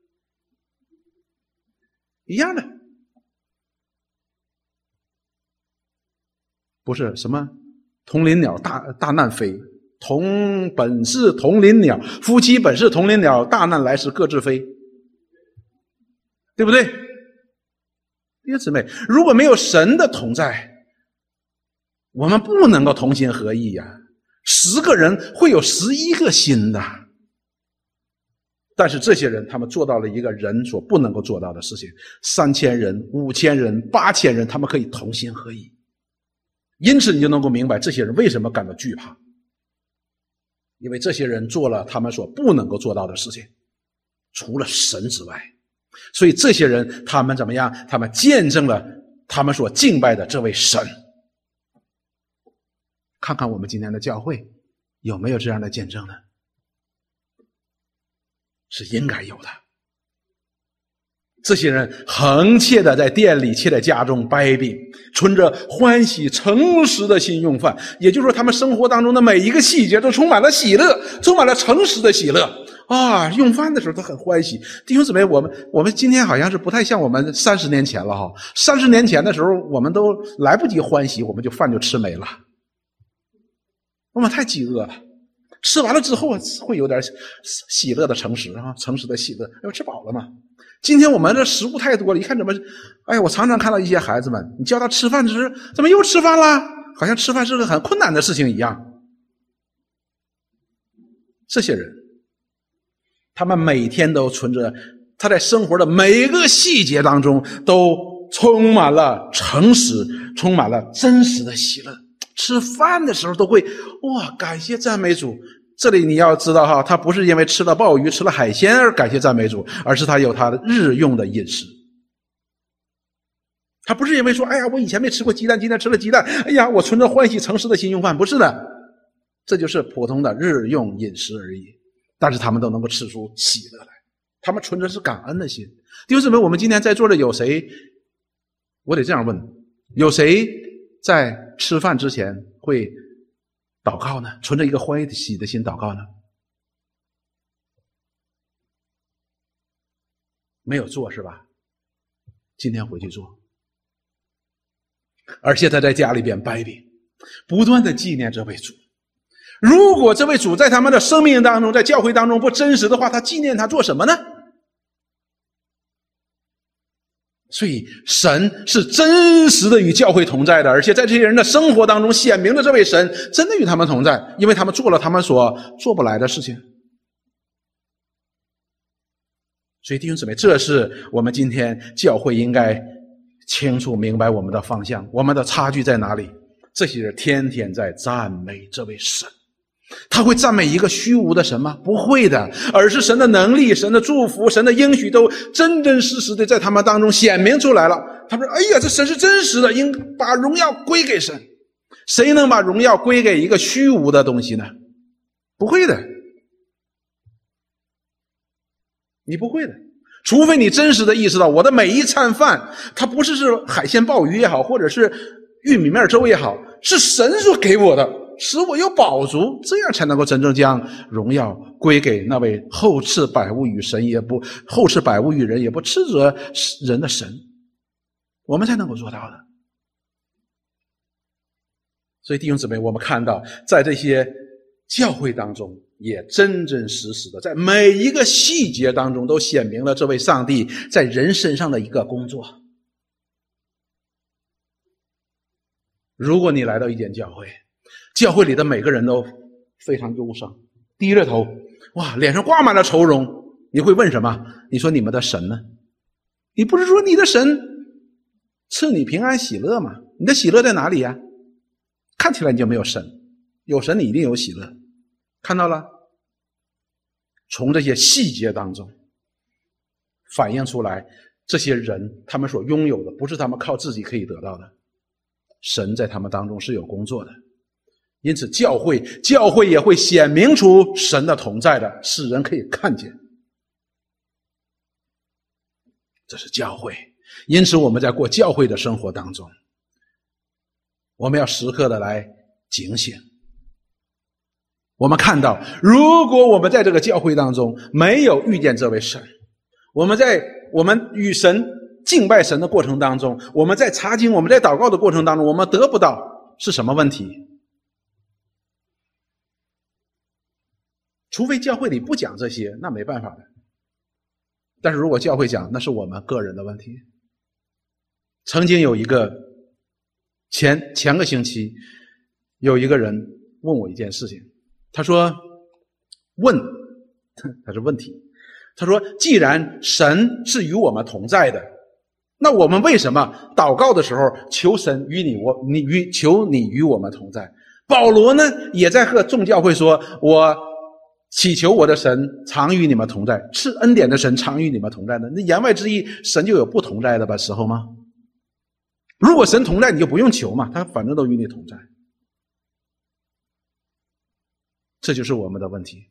一样的？不是什么同林鸟大难飞，本是同林鸟，夫妻本是同林鸟，大难来时各自飞，对不对？弟兄姊妹，如果没有神的同在，我们不能够同心合意呀。10个人会有11个心的，但是这些人他们做到了一个人所不能够做到的事情，3000人、5000人、8000人，他们可以同心合意。因此你就能够明白这些人为什么感到惧怕，因为这些人做了他们所不能够做到的事情，除了神之外。所以这些人他们怎么样？他们见证了他们所敬拜的这位神。看看我们今天的教会有没有这样的见证呢？是应该有的。这些人恒切的在店里且在家中掰饼，存着欢喜诚实的心用饭，也就是说他们生活当中的每一个细节都充满了喜乐，充满了诚实的喜乐啊！用饭的时候他很欢喜。弟兄姊妹，我们今天好像是不太像我们30年前了哈。30年前的时候我们都来不及欢喜，我们饭就吃没了，我们太饥饿了，吃完了之后会有点喜乐的诚实啊，诚实的喜乐，要吃饱了嘛。今天我们的食物太多了，一看怎么，哎呀，我常常看到一些孩子们，你叫他吃饭时，怎么又吃饭了？好像吃饭是个很困难的事情一样。这些人，他们每天都存着，他在生活的每一个细节当中都充满了诚实，充满了真实的喜乐。吃饭的时候都会哇，感谢赞美主。这里你要知道哈，他不是因为吃了鲍鱼吃了海鲜而感谢赞美主，而是他有他的日用的饮食。他不是因为说哎呀我以前没吃过鸡蛋，今天吃了鸡蛋，哎呀我存着欢喜诚实的心用饭，不是的，这就是普通的日用饮食而已。但是他们都能够吃出喜乐来，他们存着是感恩的心。弟兄姊妹，我们今天在座的有谁，我得这样问，有谁在吃饭之前会祷告呢？存着一个欢喜的心祷告呢？没有做是吧？今天回去做。而且他在家里边掰饼，不断的纪念这位主。如果这位主在他们的生命当中，在教会当中不真实的话，他纪念他做什么呢？所以神是真实的与教会同在的，而且在这些人的生活当中显明了这位神真的与他们同在，因为他们做了他们所做不来的事情。所以弟兄姊妹，这是我们今天教会应该清楚明白我们的方向，我们的差距在哪里。这些人天天在赞美这位神，他会赞美一个虚无的神吗？不会的，而是神的能力、神的祝福、神的应许都真真实实的在他们当中显明出来了。他说：“哎呀，这神是真实的，应把荣耀归给神。”谁能把荣耀归给一个虚无的东西呢？不会的，你不会的。除非你真实的意识到，我的每一餐饭，它不是海鲜鲍鱼也好，或者是玉米面粥也好，是神所给我的，使我有饱足，这样才能够真正将荣耀归给那位后赐百物与神也不后赐百物与人也不斥责人的神，我们才能够做到的。所以弟兄姊妹，我们看到在这些教会当中，也真真实实的在每一个细节当中都显明了这位上帝在人身上的一个工作。如果你来到一间教会，教会里的每个人都非常忧伤，低着头，哇，脸上挂满了愁容，你会问什么？你说你们的神呢？你不是说你的神赐你平安喜乐吗？你的喜乐在哪里呀？看起来你就没有神，有神你一定有喜乐。看到了？从这些细节当中反映出来，这些人他们所拥有的不是他们靠自己可以得到的，神在他们当中是有工作的。因此教会也会显明出神的同在的，使人可以看见。这是教会。因此我们在过教会的生活当中，我们要时刻的来警醒。我们看到，如果我们在这个教会当中没有遇见这位神，我们与神敬拜神的过程当中，我们在查经，我们在祷告的过程当中，我们得不到是什么问题？除非教会里不讲这些，那没办法的。但是如果教会讲，那是我们个人的问题。曾经有一个前个星期有一个人问我一件事情，他说他是问题，他说既然神是与我们同在的，那我们为什么祷告的时候求神求你与我们同在？保罗呢也在和众教会说，我祈求我的神常与你们同在，赐恩典的神常与你们同在的。那言外之意，神就有不同在的时候吗？如果神同在，你就不用求嘛，他反正都与你同在。这就是我们的问题。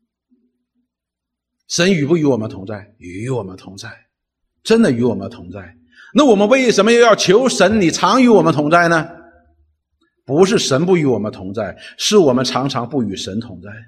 神与不与我们同在？与我们同在，真的与我们同在。那我们为什么又要求神你常与我们同在呢？不是神不与我们同在，是我们常常不与神同在。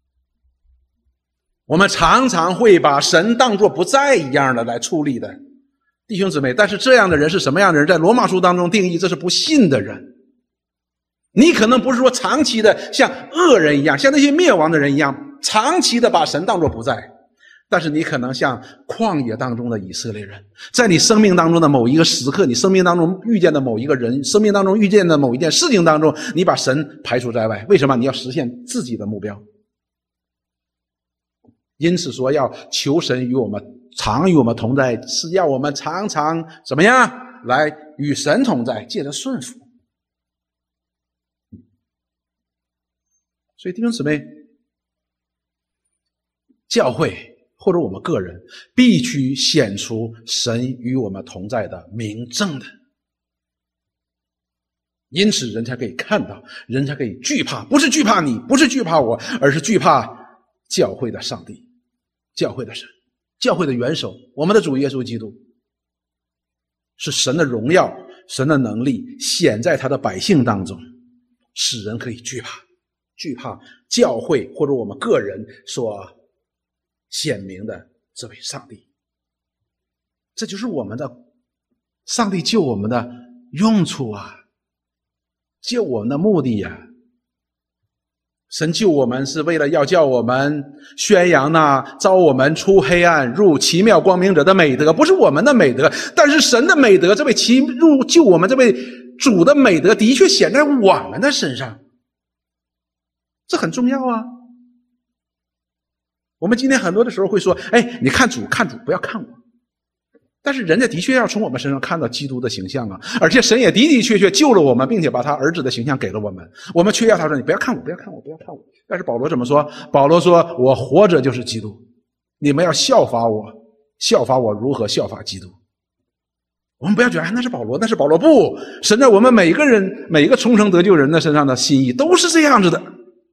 我们常常会把神当作不在一样的来处理的，弟兄姊妹。但是这样的人是什么样的人？在罗马书当中定义，这是不信的人。你可能不是说长期的像恶人一样，像那些灭亡的人一样，长期的把神当作不在，但是你可能像旷野当中的以色列人，在你生命当中的某一个时刻，你生命当中遇见的某一个人，生命当中遇见的某一件事情当中，你把神排除在外。为什么？你要实现自己的目标。因此说要求神与我们常与我们同在，是要我们常常怎么样来与神同在，借着顺服。所以弟兄姊妹，教会或者我们个人必须显出神与我们同在的明证的，因此人才可以看到，人才可以惧怕，不是惧怕你，不是惧怕我，而是惧怕教会的上帝，教会的神，教会的元首，我们的主耶稣基督。是神的荣耀，神的能力显在他的百姓当中，使人可以惧怕。 惧怕教会或者我们个人所显明的这位上帝。这就是我们的上帝救我们的用处啊，救我们的目的啊。神救我们是为了要叫我们宣扬那召我们出黑暗入奇妙光明者的美德，不是我们的美德，但是神的美德，这位救我们这位主的美德的确显在我们的身上，这很重要啊。我们今天很多的时候会说，你看主不要看我，但是人家的确要从我们身上看到基督的形象啊，而且神也的的确确救了我们，并且把他儿子的形象给了我们。我们却要他说，你不要看我，不要看我，不要看我。但是保罗怎么说？保罗说，我活着就是基督，你们要效法我，效法我如何效法基督。我们不要觉得那是保罗，不，神在我们每个人每一个重生得救人的身上的心意都是这样子的。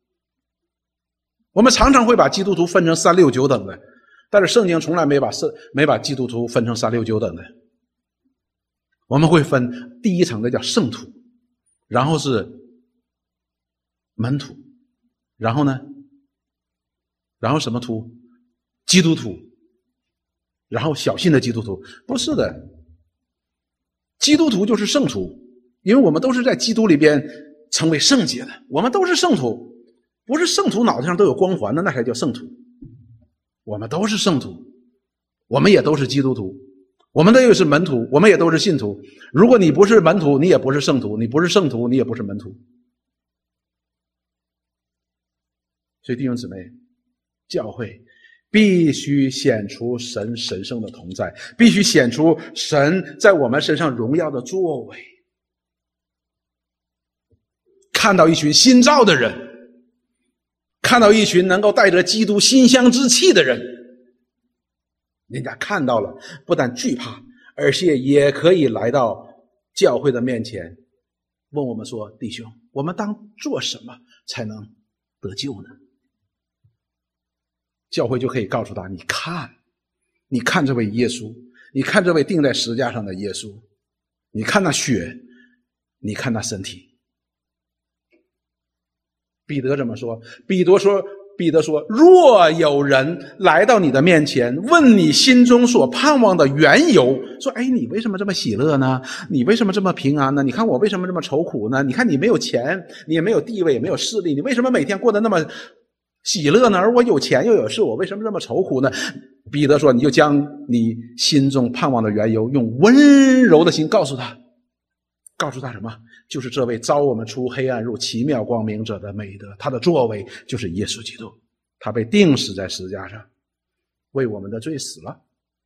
我们常常会把基督徒分成3、6、9等的，但是圣经从来没把基督徒分成3、6、9等的。我们会分第一层的叫圣徒，然后是门徒，然后呢，然后什么徒？基督徒，然后小信的基督徒。不是的，基督徒就是圣徒，因为我们都是在基督里边成为圣洁的，我们都是圣徒。不是圣徒脑袋上都有光环的，那才叫圣徒。我们都是圣徒，我们也都是基督徒，我们都也是门徒，我们也都是信徒。如果你不是门徒，你也不是圣徒；你不是圣徒，你也不是门徒。所以弟兄姊妹，教会必须显出神神圣的同在，必须显出神在我们身上荣耀的作为。看到一群新造的人，看到一群能够带着基督馨香之气的人，人家看到了，不但惧怕，而且也可以来到教会的面前，问我们说：弟兄，我们当做什么才能得救呢？教会就可以告诉他：你看这位耶稣，你看这位钉在十字架上的耶稣，你看那血，你看那身体。彼得怎么说？彼得说：若有人来到你的面前，问你心中所盼望的缘由，说：你为什么这么喜乐呢？你为什么这么平安呢？你看我为什么这么愁苦呢？你看你没有钱，你也没有地位，也没有势力，你为什么每天过得那么喜乐呢？而我有钱又有势，我为什么这么愁苦呢？彼得说：你就将你心中盼望的缘由用温柔的心告诉他。告诉他什么？就是这位召我们出黑暗入奇妙光明者的美德，他的作为就是耶稣基督，他被钉死在十字架上，为我们的罪死了。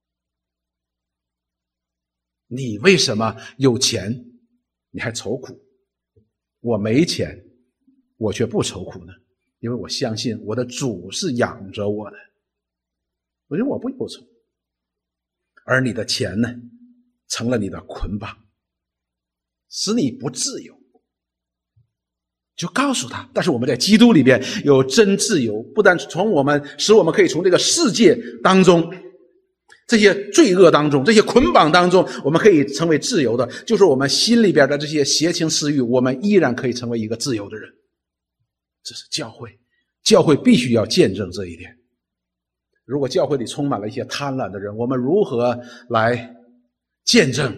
你为什么有钱你还愁苦？我没钱我却不愁苦呢？因为我相信我的主是养着我的，我觉得我不忧愁。而你的钱呢，成了你的捆绑，使你不自由，就告诉他。但是我们在基督里边有真自由，不但使我们可以从这个世界当中，这些罪恶当中，这些捆绑当中，我们可以成为自由的，就是我们心里边的这些邪情私欲，我们依然可以成为一个自由的人。这是教会，教会必须要见证这一点。如果教会里充满了一些贪婪的人，我们如何来见证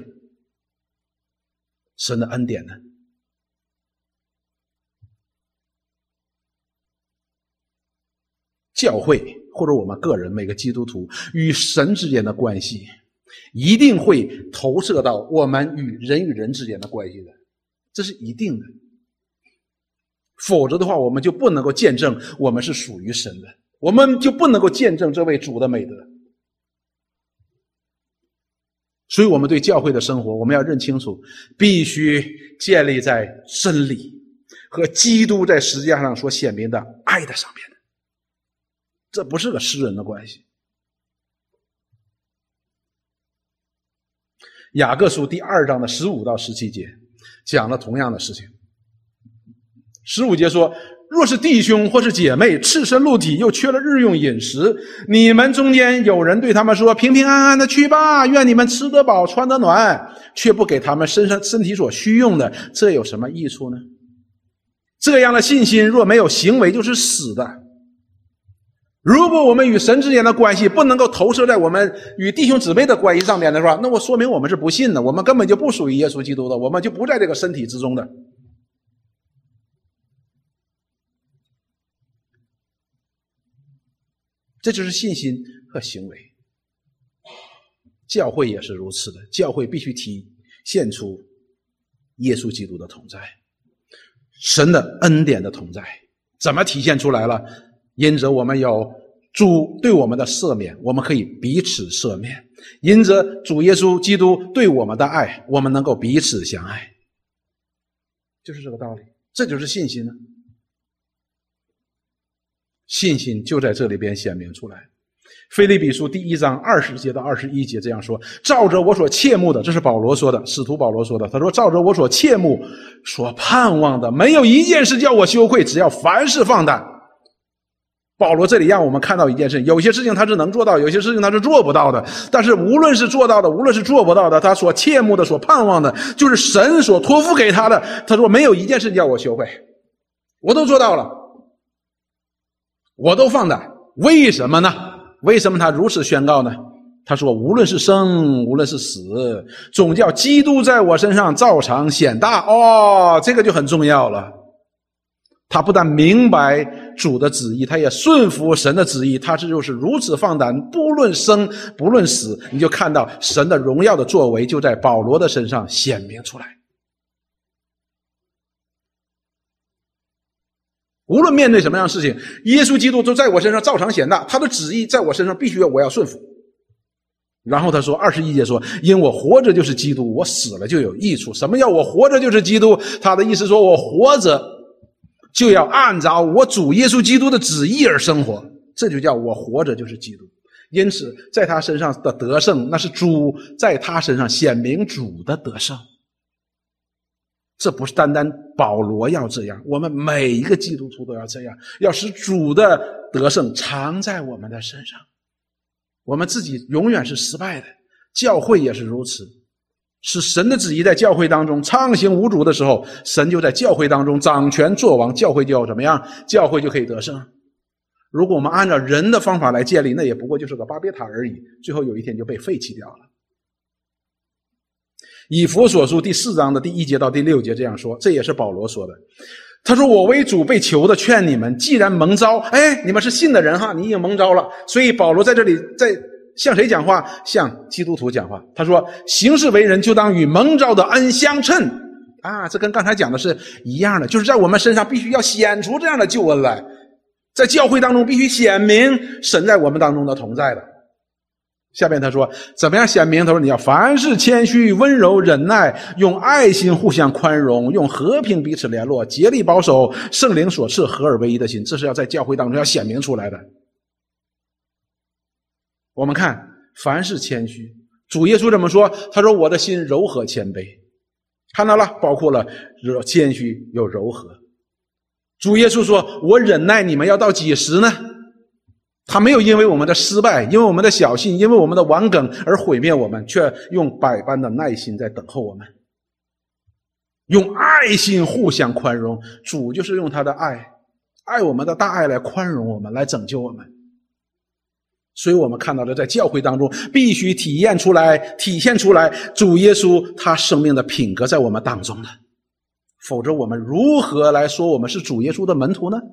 神的恩典呢？教会或者我们个人每个基督徒与神之间的关系，一定会投射到我们与人之间的关系的，这是一定的。否则的话，我们就不能够见证我们是属于神的，我们就不能够见证这位主的美德。所以我们对教会的生活，我们要认清楚，必须建立在真理和基督在十字架上所显明的爱的上面的。这不是个私人的关系。雅各书第2章的15到17节讲了同样的事情。15节说：若是弟兄或是姐妹赤身露体，又缺了日用饮食，你们中间有人对他们说：平平安安的去吧，愿你们吃得饱穿得暖，却不给他们身体所需用的，这有什么益处呢？ 这样的信心若没有行为，就是死的。如果我们与神之间的关系不能够投射在我们与弟兄姊妹的关系上面的话，那我说明我们是不信的，我们根本就不属于耶稣基督的，我们就不在这个身体之中的。这就是信心和行为。教会也是如此的，教会必须体现出耶稣基督的同在，神的恩典的同在。怎么体现出来了？因着我们有主对我们的赦免，我们可以彼此赦免；因着主耶稣基督对我们的爱，我们能够彼此相爱。就是这个道理，这就是信心呢。信心就在这里边显明出来。腓立比书第1章20节到21节这样说：照着我所切慕的，这是保罗说的，使徒保罗说的，他说照着我所切慕所盼望的，没有一件事叫我羞愧，只要凡事放胆。保罗这里让我们看到一件事，有些事情他是能做到，有些事情他是做不到的，但是无论是做到的，无论是做不到的，他所切慕的，所盼望的，就是神所托付给他的。他说没有一件事叫我羞愧，我都做到了，我都放胆。为什么呢？为什么他如此宣告呢？他说无论是生无论是死，总叫基督在我身上照常显大。这个就很重要了。他不但明白主的旨意，他也顺服神的旨意，他就是如此放胆，不论生不论死。你就看到神的荣耀的作为就在保罗的身上显明出来。无论面对什么样的事情，耶稣基督都在我身上照常显大，他的旨意在我身上必须我要顺服。然后他说21节说，因我活着就是基督，我死了就有益处。什么叫我活着就是基督？他的意思说我活着就要按照我主耶稣基督的旨意而生活，这就叫我活着就是基督。因此在他身上的得胜，那是主在他身上显明主的得胜。这不是单单保罗要这样，我们每一个基督徒都要这样，要使主的得胜常在我们的身上。我们自己永远是失败的，教会也是如此。是神的旨意在教会当中畅行无阻的时候，神就在教会当中掌权作王，教会就要怎么样？教会就可以得胜。如果我们按照人的方法来建立，那也不过就是个巴别塔而已，最后有一天就被废弃掉了。以弗所书第4章的第1节到第6节这样说，这也是保罗说的。他说我为主被囚的劝你们，既然蒙召，你们是信的人哈，你已经蒙召了。所以保罗在这里在向谁讲话？向基督徒讲话。他说行事为人就当与蒙召的恩相称这跟刚才讲的是一样的，就是在我们身上必须要显出这样的救恩来，在教会当中必须显明神在我们当中的同在的。下面他说怎么样显明？他说你要凡事谦虚温柔忍耐，用爱心互相宽容，用和平彼此联络，竭力保守圣灵所赐合而为一的心。这是要在教会当中要显明出来的。我们看凡事谦虚，主耶稣怎么说？他说我的心柔和谦卑，看到了，包括了谦虚有柔和。主耶稣说我忍耐你们要到几时呢？他没有因为我们的失败，因为我们的小信，因为我们的顽梗而毁灭我们，却用百般的耐心在等候我们，用爱心互相宽容。主就是用他的爱我们的大爱来宽容我们，来拯救我们。所以我们看到的在教会当中必须体现出来主耶稣他生命的品格在我们当中的，否则我们如何来说我们是主耶稣的门徒呢？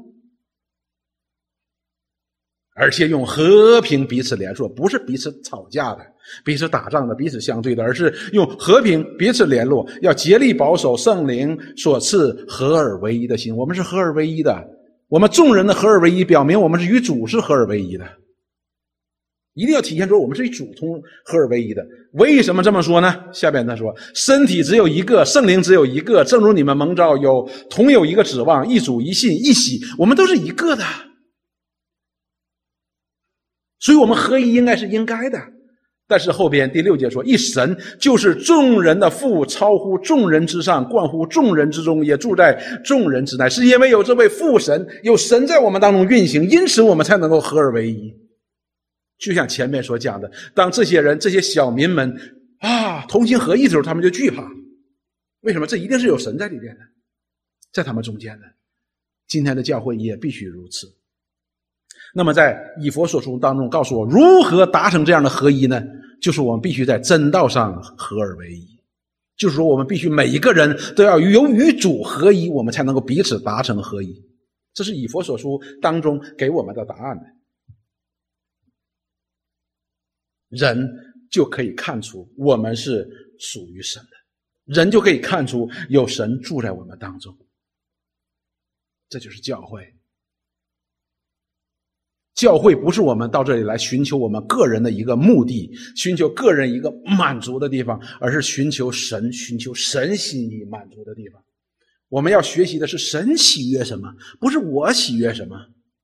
而且用和平彼此联络，不是彼此吵架的，彼此打仗的，彼此相对的，而是用和平彼此联络，要竭力保守圣灵所赐合而为一的心。我们是合而为一的，我们众人的合而为一表明我们是与主是合而为一的，一定要体现出我们是与主同合而为一的。为什么这么说呢？下边他说身体只有一个，圣灵只有一个，正如你们蒙召同有一个指望，一主一信一洗，我们都是一个的。所以我们合一应该是应该的。但是后边第6节说一神就是众人的父，超乎众人之上，冠乎众人之中，也住在众人之内。是因为有这位父神，有神在我们当中运行，因此我们才能够合而为一。就像前面所讲的，当这些人这些小民们同心合一的时候，他们就惧怕。为什么？这一定是有神在里边的，在他们中间的。 今天的教会也必须如此。那么在以弗所书当中告诉我，如何达成这样的合一呢？就是我们必须在真道上合而为一，就是说我们必须每一个人都要与主合一，我们才能够彼此达成合一。这是以弗所书当中给我们的答案。人就可以看出我们是属于神的，人就可以看出有神住在我们当中。这就是教会。教会不是我们到这里来寻求我们个人的一个目的，寻求个人一个满足的地方，而是寻求神心意满足的地方。我们要学习的是神喜悦什么，不是我喜悦什么。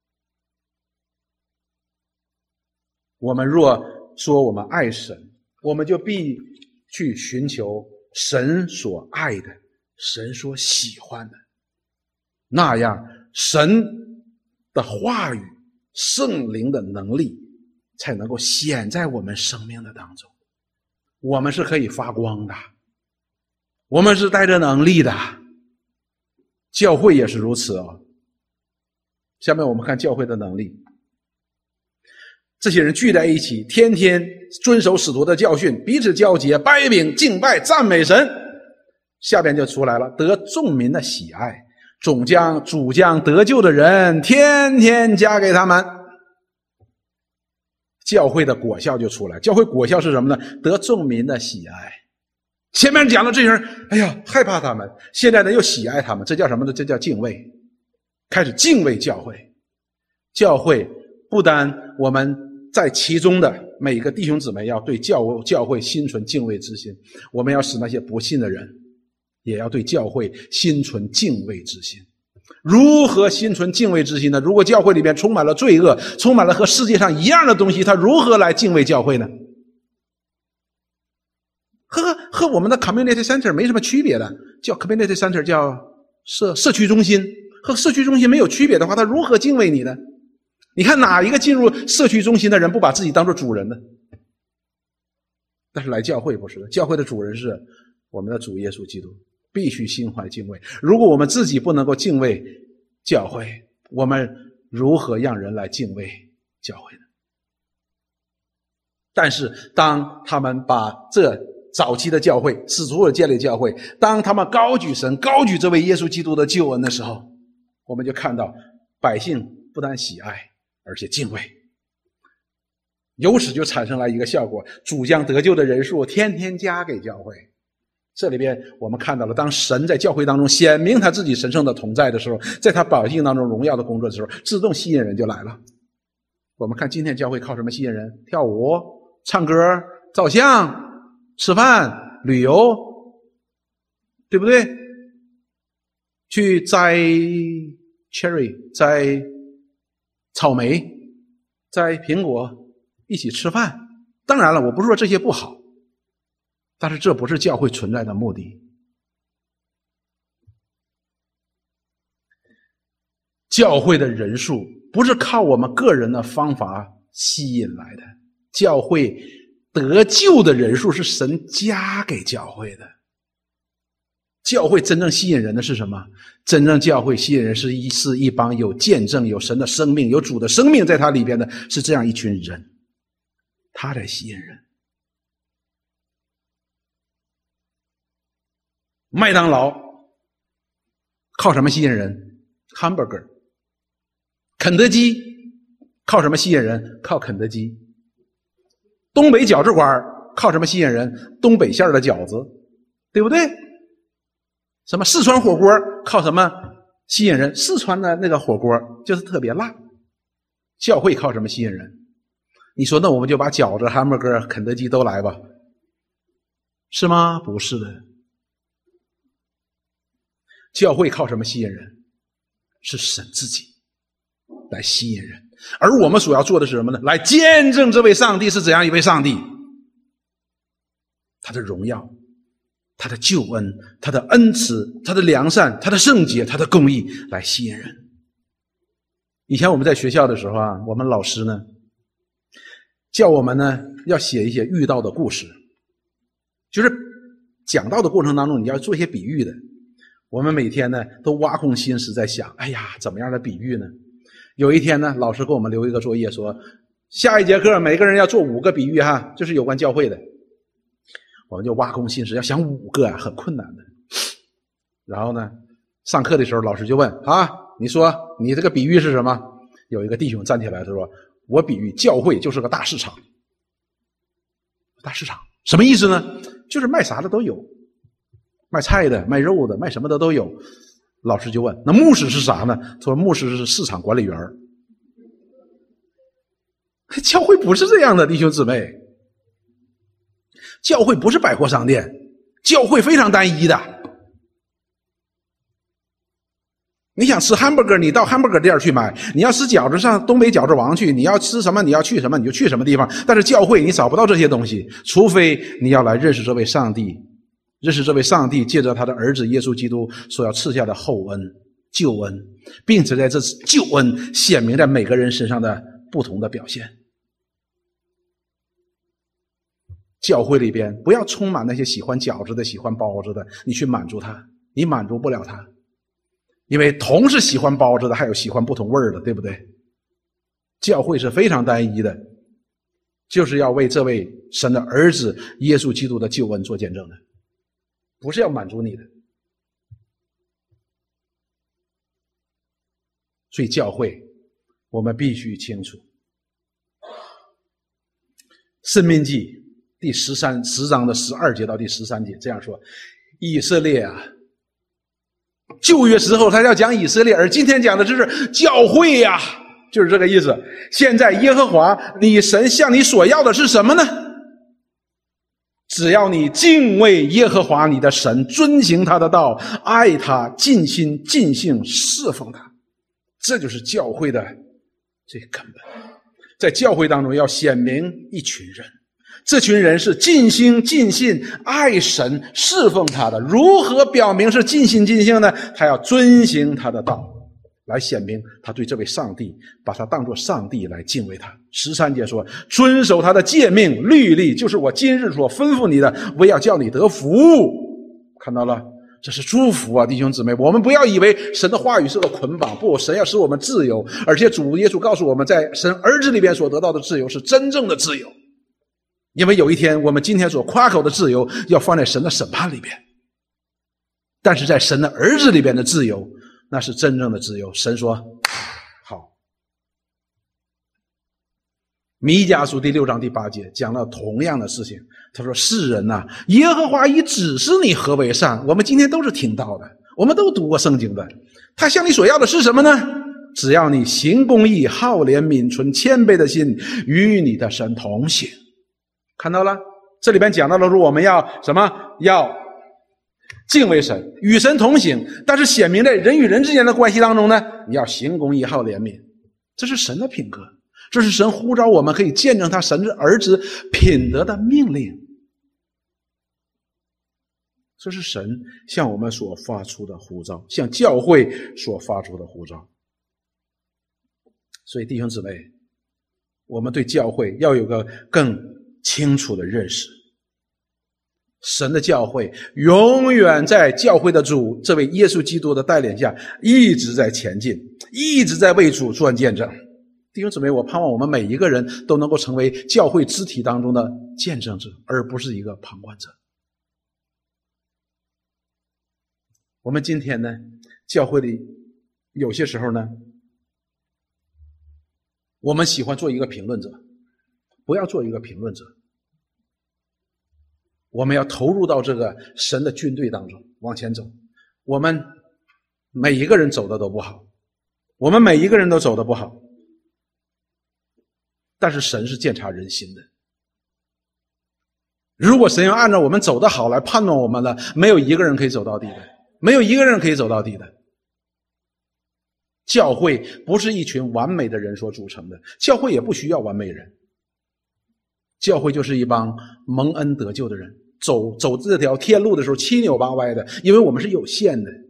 我们若说我们爱神，我们就必去寻求神所爱的，神所喜欢的，那样神的话语圣灵的能力才能够显在我们生命的当中。我们是可以发光的，我们是带着能力的，教会也是如此哦。下面我们看教会的能力。这些人聚在一起，天天遵守使徒的教训，彼此交结，掰饼敬拜赞美神。下边就出来了，得众民的喜爱，主将得救的人天天加给他们。教会的果效就出来，教会果效是什么呢？得众民的喜爱。前面讲的这些人，哎呀，害怕他们，现在呢又喜爱他们，这叫什么呢？这叫敬畏，开始敬畏教会。教会不单我们在其中的每一个弟兄姊妹要对教会心存敬畏之心，我们要使那些不信的人也要对教会心存敬畏之心。如何心存敬畏之心呢？如果教会里边充满了罪恶，充满了和世界上一样的东西，他如何来敬畏教会呢？和我们的 community center 没什么区别的，叫 community center 叫社区中心，和社区中心没有区别的话，他如何敬畏你呢？你看哪一个进入社区中心的人不把自己当作主人呢？但是来教会不是的，教会的主人是我们的主耶稣基督，必须心怀敬畏。如果我们自己不能够敬畏教会，我们如何让人来敬畏教会呢？但是当他们把这早期的教会，使徒的建立教会，当他们高举神，高举这位耶稣基督的救恩的时候，我们就看到百姓不但喜爱而且敬畏，由此就产生了一个效果，主将得救的人数天天加给教会。这里边我们看到了，当神在教会当中显明他自己神圣的同在的时候，在他百姓当中荣耀的工作的时候，自动吸引人就来了。我们看今天教会靠什么吸引人？跳舞、唱歌、照相、吃饭、旅游，对不对？去摘 cherry， 摘草莓，摘苹果，一起吃饭。当然了，我不是说这些不好，但是这不是教会存在的目的。教会的人数不是靠我们个人的方法吸引来的，教会得救的人数是神加给教会的。教会真正吸引人的是什么？真正教会吸引人是一帮有见证、有神的生命、有主的生命在他里边的，是这样一群人，他在吸引人。麦当劳靠什么吸引人？ hamburger。 肯德基靠什么吸引人？靠肯德基。东北饺子馆靠什么吸引人？东北馅的饺子，对不对？什么四川火锅靠什么吸引人？四川的那个火锅就是特别辣。教会靠什么吸引人？你说那我们就把饺子、汉堡哥、肯德基都来吧，是吗？不是的。教会靠什么吸引人？是神自己来吸引人，而我们所要做的是什么呢？来见证这位上帝是怎样一位上帝，他的荣耀，他的救恩，他的恩慈，他的良善，他的圣洁，他的公义，来吸引人。以前我们在学校的时候啊，我们老师呢叫我们呢要写一些遇到的故事，就是讲道的过程当中你要做一些比喻的。 我们每天呢都挖空心思在想，哎呀，怎么样的比喻呢？有一天呢，老师给我们留一个作业，说下一节课每个人要做5个比喻哈，就是有关教会的。我们就挖空心思要想5个很困难的。然后呢，上课的时候老师就问啊，你说你这个比喻是什么？有一个弟兄站起来他说，我比喻教会就是个大市场。大市场什么意思呢？就是卖啥的都有，卖菜的，卖肉的，卖什么的都有。老师就问，那牧师是啥呢？他说牧师是市场管理员。教会不是这样的，弟兄姊妹，教会不是百货商店，教会非常单一的。你想吃汉堡哥，你到汉堡哥店去买；你要吃饺子，上东北饺子王去；你要吃什么，你要去什么，你就去什么地方。但是教会你找不到这些东西，除非你要来认识这位上帝，认识这位上帝借着他的儿子耶稣基督所要赐下的厚恩、救恩，并且在这救恩显明在每个人身上的不同的表现。教会里边不要充满那些喜欢饺子的、喜欢包子的，你去满足他，你满足不了他。因为同是喜欢包子的，还有喜欢不同味儿的，对不对？教会是非常单一的，就是要为这位神的儿子耶稣基督的救恩做见证的，不是要满足你的。所以教会我们必须清楚，申命记第10章的12节到第13节这样说，以色列啊，旧约时候他要讲以色列，而今天讲的就是教会呀，就是这个意思。现在耶和华你神向你所要的是什么呢？只要你敬畏耶和华你的神，遵行他的道，爱他，尽心尽性侍奉他，这就是教会的最根本。在教会当中要显明一群人，这群人是尽心尽性爱神侍奉他的。如何表明是尽心尽性呢？他要遵行他的道，来显明他对这位上帝，把他当作上帝来敬畏他。13节说，遵守他的诫命律例，就是我今日所吩咐你的，为要叫你得福。看到了，这是祝福啊，弟兄姊妹，我们不要以为神的话语是个捆绑，不，神要使我们自由，而且主耶稣告诉我们，在神儿子里边所得到的自由是真正的自由。因为有一天我们今天所夸口的自由要放在神的审判里边，但是在神的儿子里边的自由，那是真正的自由。神说好。弥迦书第6章第8节讲了同样的事情，他说，世人啊，耶和华已指示你何为善。我们今天都是听到的，我们都读过圣经的。他向你所要的是什么呢？只要你行公义，好怜悯，存谦卑的心，与你的神同行。看到了，这里边讲到了说我们要什么？要敬畏神，与神同行。但是显明在人与人之间的关系当中呢，你要行公义，好怜悯，这是神的品格，这是神呼召我们可以见证他神之儿子品德的命令，这是神向我们所发出的呼召，向教会所发出的呼召。所以弟兄姊妹，我们对教会要有个更清楚的认识。神的教会永远在教会的主这位耶稣基督的带领下一直在前进，一直在为主做见证。弟兄姊妹，我盼望我们每一个人都能够成为教会肢体当中的见证者，而不是一个旁观者。我们今天呢，教会里有些时候呢，我们喜欢做一个评论者，不要做一个评论者。我们要投入到这个神的军队当中往前走。我们每一个人走的都不好，我们每一个人都走的不好，但是神是鉴察人心的。如果神要按照我们走得好来判断我们了，没有一个人可以走到底的，没有一个人可以走到底的。教会不是一群完美的人所组成的，教会也不需要完美人。教会就是一帮蒙恩得救的人，走这条天路的时候七扭八歪的，因为我们是有限的。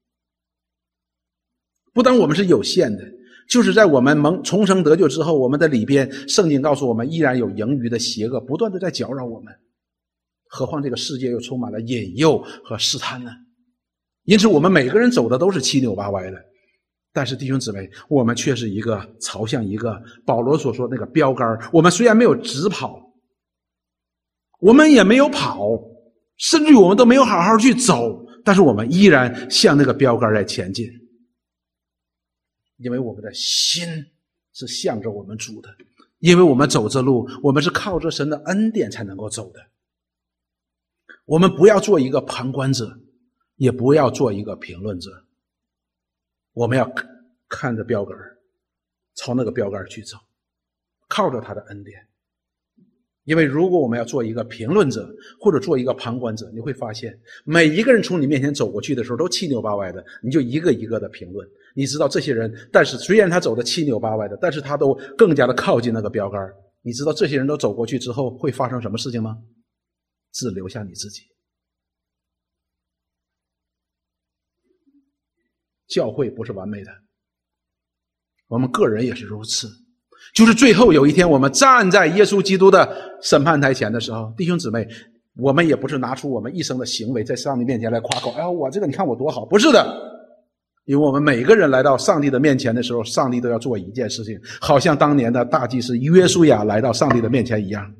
不但我们是有限的，就是在我们重生得救之后，我们的里边圣经告诉我们依然有盈余的邪恶不断的在搅扰我们，何况这个世界又充满了引诱和试探呢？ 因此我们每个人走的都是七扭八歪的，但是弟兄姊妹，我们却是朝向一个保罗所说那个标杆。我们虽然没有直跑，我们也没有跑，甚至于我们都没有好好去走，但是我们依然向那个标杆在前进，因为我们的心是向着我们主的，因为我们走这路，我们是靠着神的恩典才能够走的。我们不要做一个旁观者，也不要做一个评论者，我们要看着标杆，朝那个标杆去走，靠着他的恩典。因为如果我们要做一个评论者或者做一个旁观者，你会发现每一个人从你面前走过去的时候都七扭八歪的，你就一个一个的评论。你知道这些人，但是虽然他走的七扭八歪的，但是他都更加的靠近那个标杆。你知道这些人都走过去之后会发生什么事情吗？只留下你自己。教会不是完美的，我们个人也是如此。就是最后有一天我们站在耶稣基督的审判台前的时候，弟兄姊妹，我们也不是拿出我们一生的行为在上帝面前来夸口，哎呀，我这个你看我多好，不是的。因为我们每个人来到上帝的面前的时候，上帝都要做一件事情，好像当年的大祭司约书亚来到上帝的面前一样。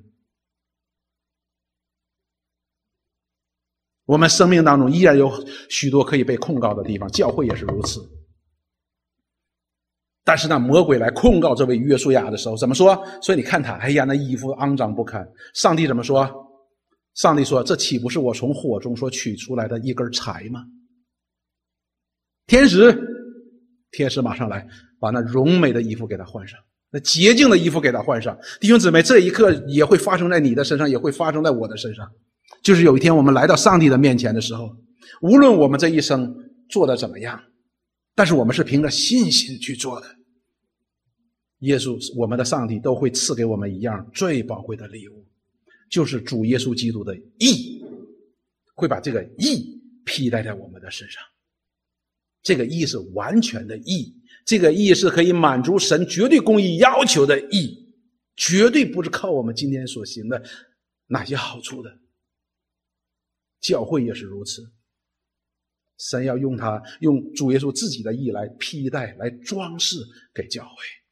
我们生命当中依然有许多可以被控告的地方，教会也是如此。但是那魔鬼来控告这位约书亚的时候怎么说？所以你看他，哎呀，那衣服肮脏不堪。上帝怎么说？上帝说，这岂不是我从火中所取出来的一根柴吗？天使马上来把那荣美的衣服给他换上，那洁净的衣服给他换上。弟兄姊妹，这一刻也会发生在你的身上，也会发生在我的身上。就是有一天我们来到上帝的面前的时候，无论我们这一生做得怎么样，但是我们是凭着信心去做的，耶稣我们的上帝都会赐给我们一样最宝贵的礼物，就是主耶稣基督的义，会把这个义披戴在我们的身上。这个义是完全的义，这个义是可以满足神绝对公义要求的义，绝对不是靠我们今天所行的哪些好处的。教会也是如此，神要用主耶稣自己的义来披戴，来装饰给教会，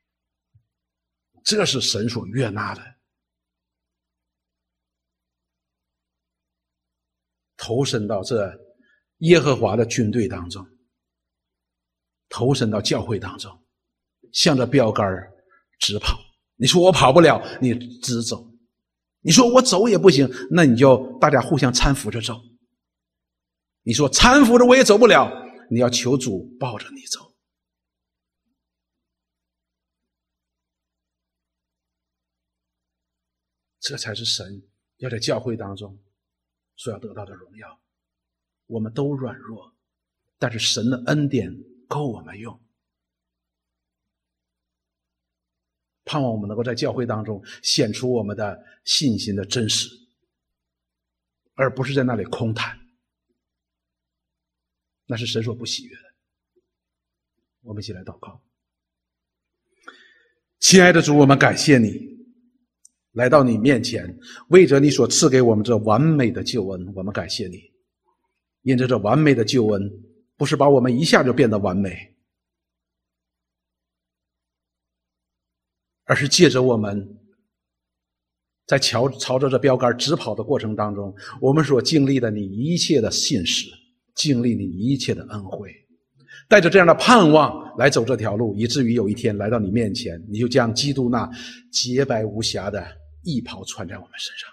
这是神所悦纳的。投身到这耶和华的军队当中，投身到教会当中，向着标杆直跑。你说我跑不了，你直走。你说我走也不行，那你就大家互相搀扶着走。你说搀扶着我也走不了，你要求主抱着你走。这才是神要在教会当中所要得到的荣耀。我们都软弱，但是神的恩典够我们用。盼望我们能够在教会当中显出我们的信心的真实，而不是在那里空谈，那是神所不喜悦的。我们一起来祷告。亲爱的主，我们感谢你来到你面前，为着你所赐给我们这完美的救恩，我们感谢你。因着这完美的救恩不是把我们一下就变得完美，而是借着我们在朝着这标杆直跑的过程当中，我们所经历的你一切的信实，经历你一切的恩惠，带着这样的盼望来走这条路，以至于有一天来到你面前，你就将基督那洁白无瑕的义袍穿在我们身上。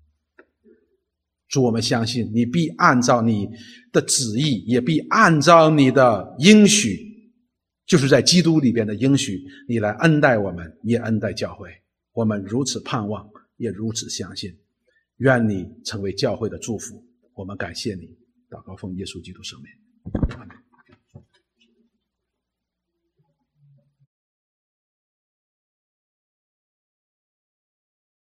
主，我们相信你必按照你的旨意，也必按照你的应许，就是在基督里边的应许，你来恩待我们，也恩待教会。我们如此盼望，也如此相信。愿你成为教会的祝福。我们感谢你，祷告奉耶稣基督圣名。阿们。